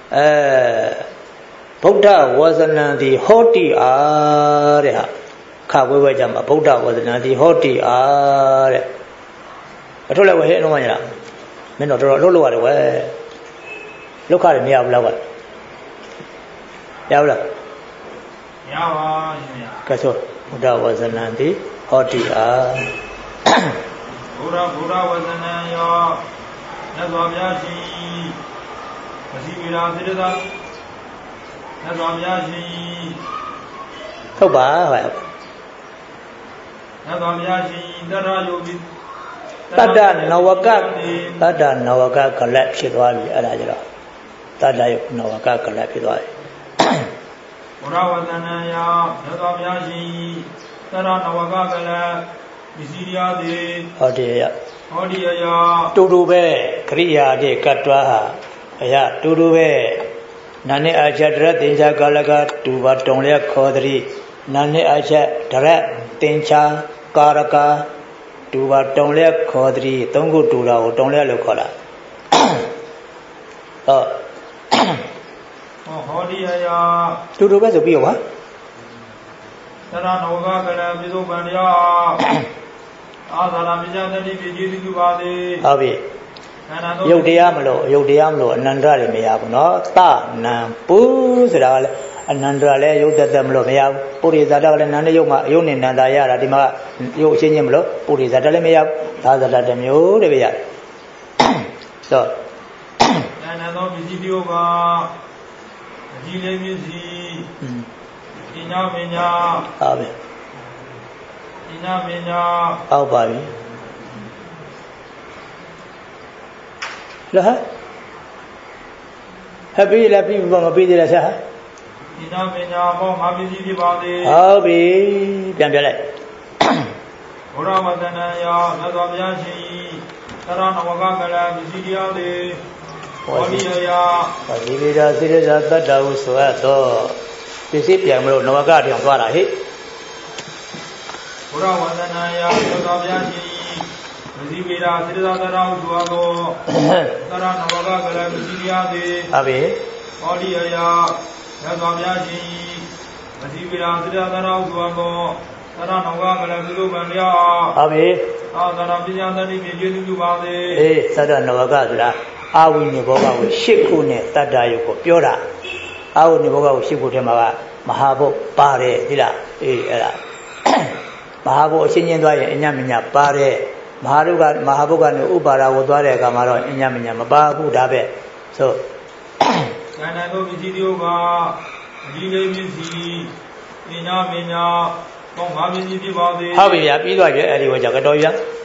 ဗုဒ္ဓဝဇနံတိဟောတိအားတဲ့ဟာခဝဲဝဲကြမှာဗုဒ္ဓဝဇနံတိဟောတိအားတဲ့အထုလည်းဝဲဟဲ့လုံးမရလားမင်းတော့တော်တော်လှုပ်လို့ရတယ်ဝဲလုခရတယ်မရဘူးလားကွာရဘူးလားရပါရှင်ဗျာကဲဆိုဗုဒ္ဓဝဇနံတိဟောတိအားဗုဒ္ဓဝဇနံယောမြတ်စွာဘုရားရှိမစီဝိရာသေတ္တာမြတ်စွာဘုရားရှိဟုတ်ပါဟဲ့မြတ်စွာဘုရားရှိတတ္တယုပိတတ္တနဝကကလပ်ဖြစ်သွားပြီအဲ့ဒါကြတော့တတ္တယုနဝကကလပ်ဖြစ်သွားပြီဘုရားဝဇ္ဇနံယမြတ်စွာဘုရားရှိတတ္တနဝကကလပ်ပစ္စည်းတရားသည်ဟောတိယတူတူပဲခရိယာတဲ့ကတ္တဝါဟာအရာတူတူပဲနာနဲ့အာချတရသင်္ချာကာလကတူပါတုံလျက်ခေါ်သည်နာနဲ့အာချတရသင်္ချာကာရကတူပါတုံလျက်ခေါ်သည်သုံးခုတူတာကိုတုံလျက်လို့ခေါ်တာဟောဒီအရာတူတူပဲဆိုပြီးရောသရဏောကကလပိစုပန္တရားအာသနာပစ္စယတတိပြည့်စုံပါသည်ဟုတ်ပြီရုပ်တရားမလို့အနန္တရလည်းမရဘူးเนาะသနံပုဆိုတာကလည်းအနန္တရလည်းရုပ်သက်မလို့မရဘူးပုရိသတကလည်းနန္ဒရုပ်မှာရုပ်နဲ့နန္တာရတာဒီမှာရုပ်အချင်းချင်းမလို့ပုရိသတလည်းမရဘူးသာသတတစ်မျိုးတည်းပဲရတယ်ဆိုဉာဏ်သောပစ္စည်းပြောကအကြီးလေးပစ္စည်းပညာဟုတ်ပြီဟုတ်ပါပြီလားဟပ်ပြီးလည်းပြီးမပြီးသေးလားဆရာဒီနာပညာမောငါပစ္စည်းဖြစ်ပါသေးဟုတ်ပြီပြန်ပြလိုက်ဘုရားဝတ္တနာယမြတ်စွာဘုရားရှင်သရဏဝကကလပစ္စည်းတရားတွေဝါလိယယဝိရိယစိရဇာတတ္တဟုဆိုအပ်သောပစ္စည်းပြန်မလို့နဝကတောင်သွားတာဟိဘုရားဝတ္တနာယမြတ်စွာဘုရားရှင်မဇိဝေရာစိရဇာတရဟုဆိုအပ်သောသရဏဝကကလပစ္စည်းတရားတွေဟုတ်ပြီဝါလိယယမြတ်စွာဘုရားရှင်မဇိဝေရာစိရဇာတရဟုဆိုအပ်သောသရဏဝကကလပြုလုပ်ပန်လျာဟုတ်ပြီသာသနာပညာသတိဖြင့်ကျေးဇူးပြုပါစေအေးသရဏဝကဆိုတာအာဝိနိဘောဂကို8ခုနဲ့တတ္တယုတ်ကိုပြောတာအာဝိနိဘောဂကို8ခုထဲမှာကမဟာဘုတ်ပါတယ်ဒီလားအေးအဲ့ဒါမဟာဘုတ်အချင်းချင်းသွားရင်အညမညာပါတယ်မဟာဘုတ်ကနေဥပါဒကိုသွားတဲ့အခါမှာတော့အညမညာမပါဘူးဒါပဲဆိုဉာဏ်နဲ့တို့ပစ္စည်းတို့ကအကြီးလေးပစ္စည်းပညာကောင်းပါပစ္စည်းဖြစ်ပါစေဟုတ်ပြီဗျာပြီးသွားပြီအဲ့ဒီဟောကြကတော့ဗျာ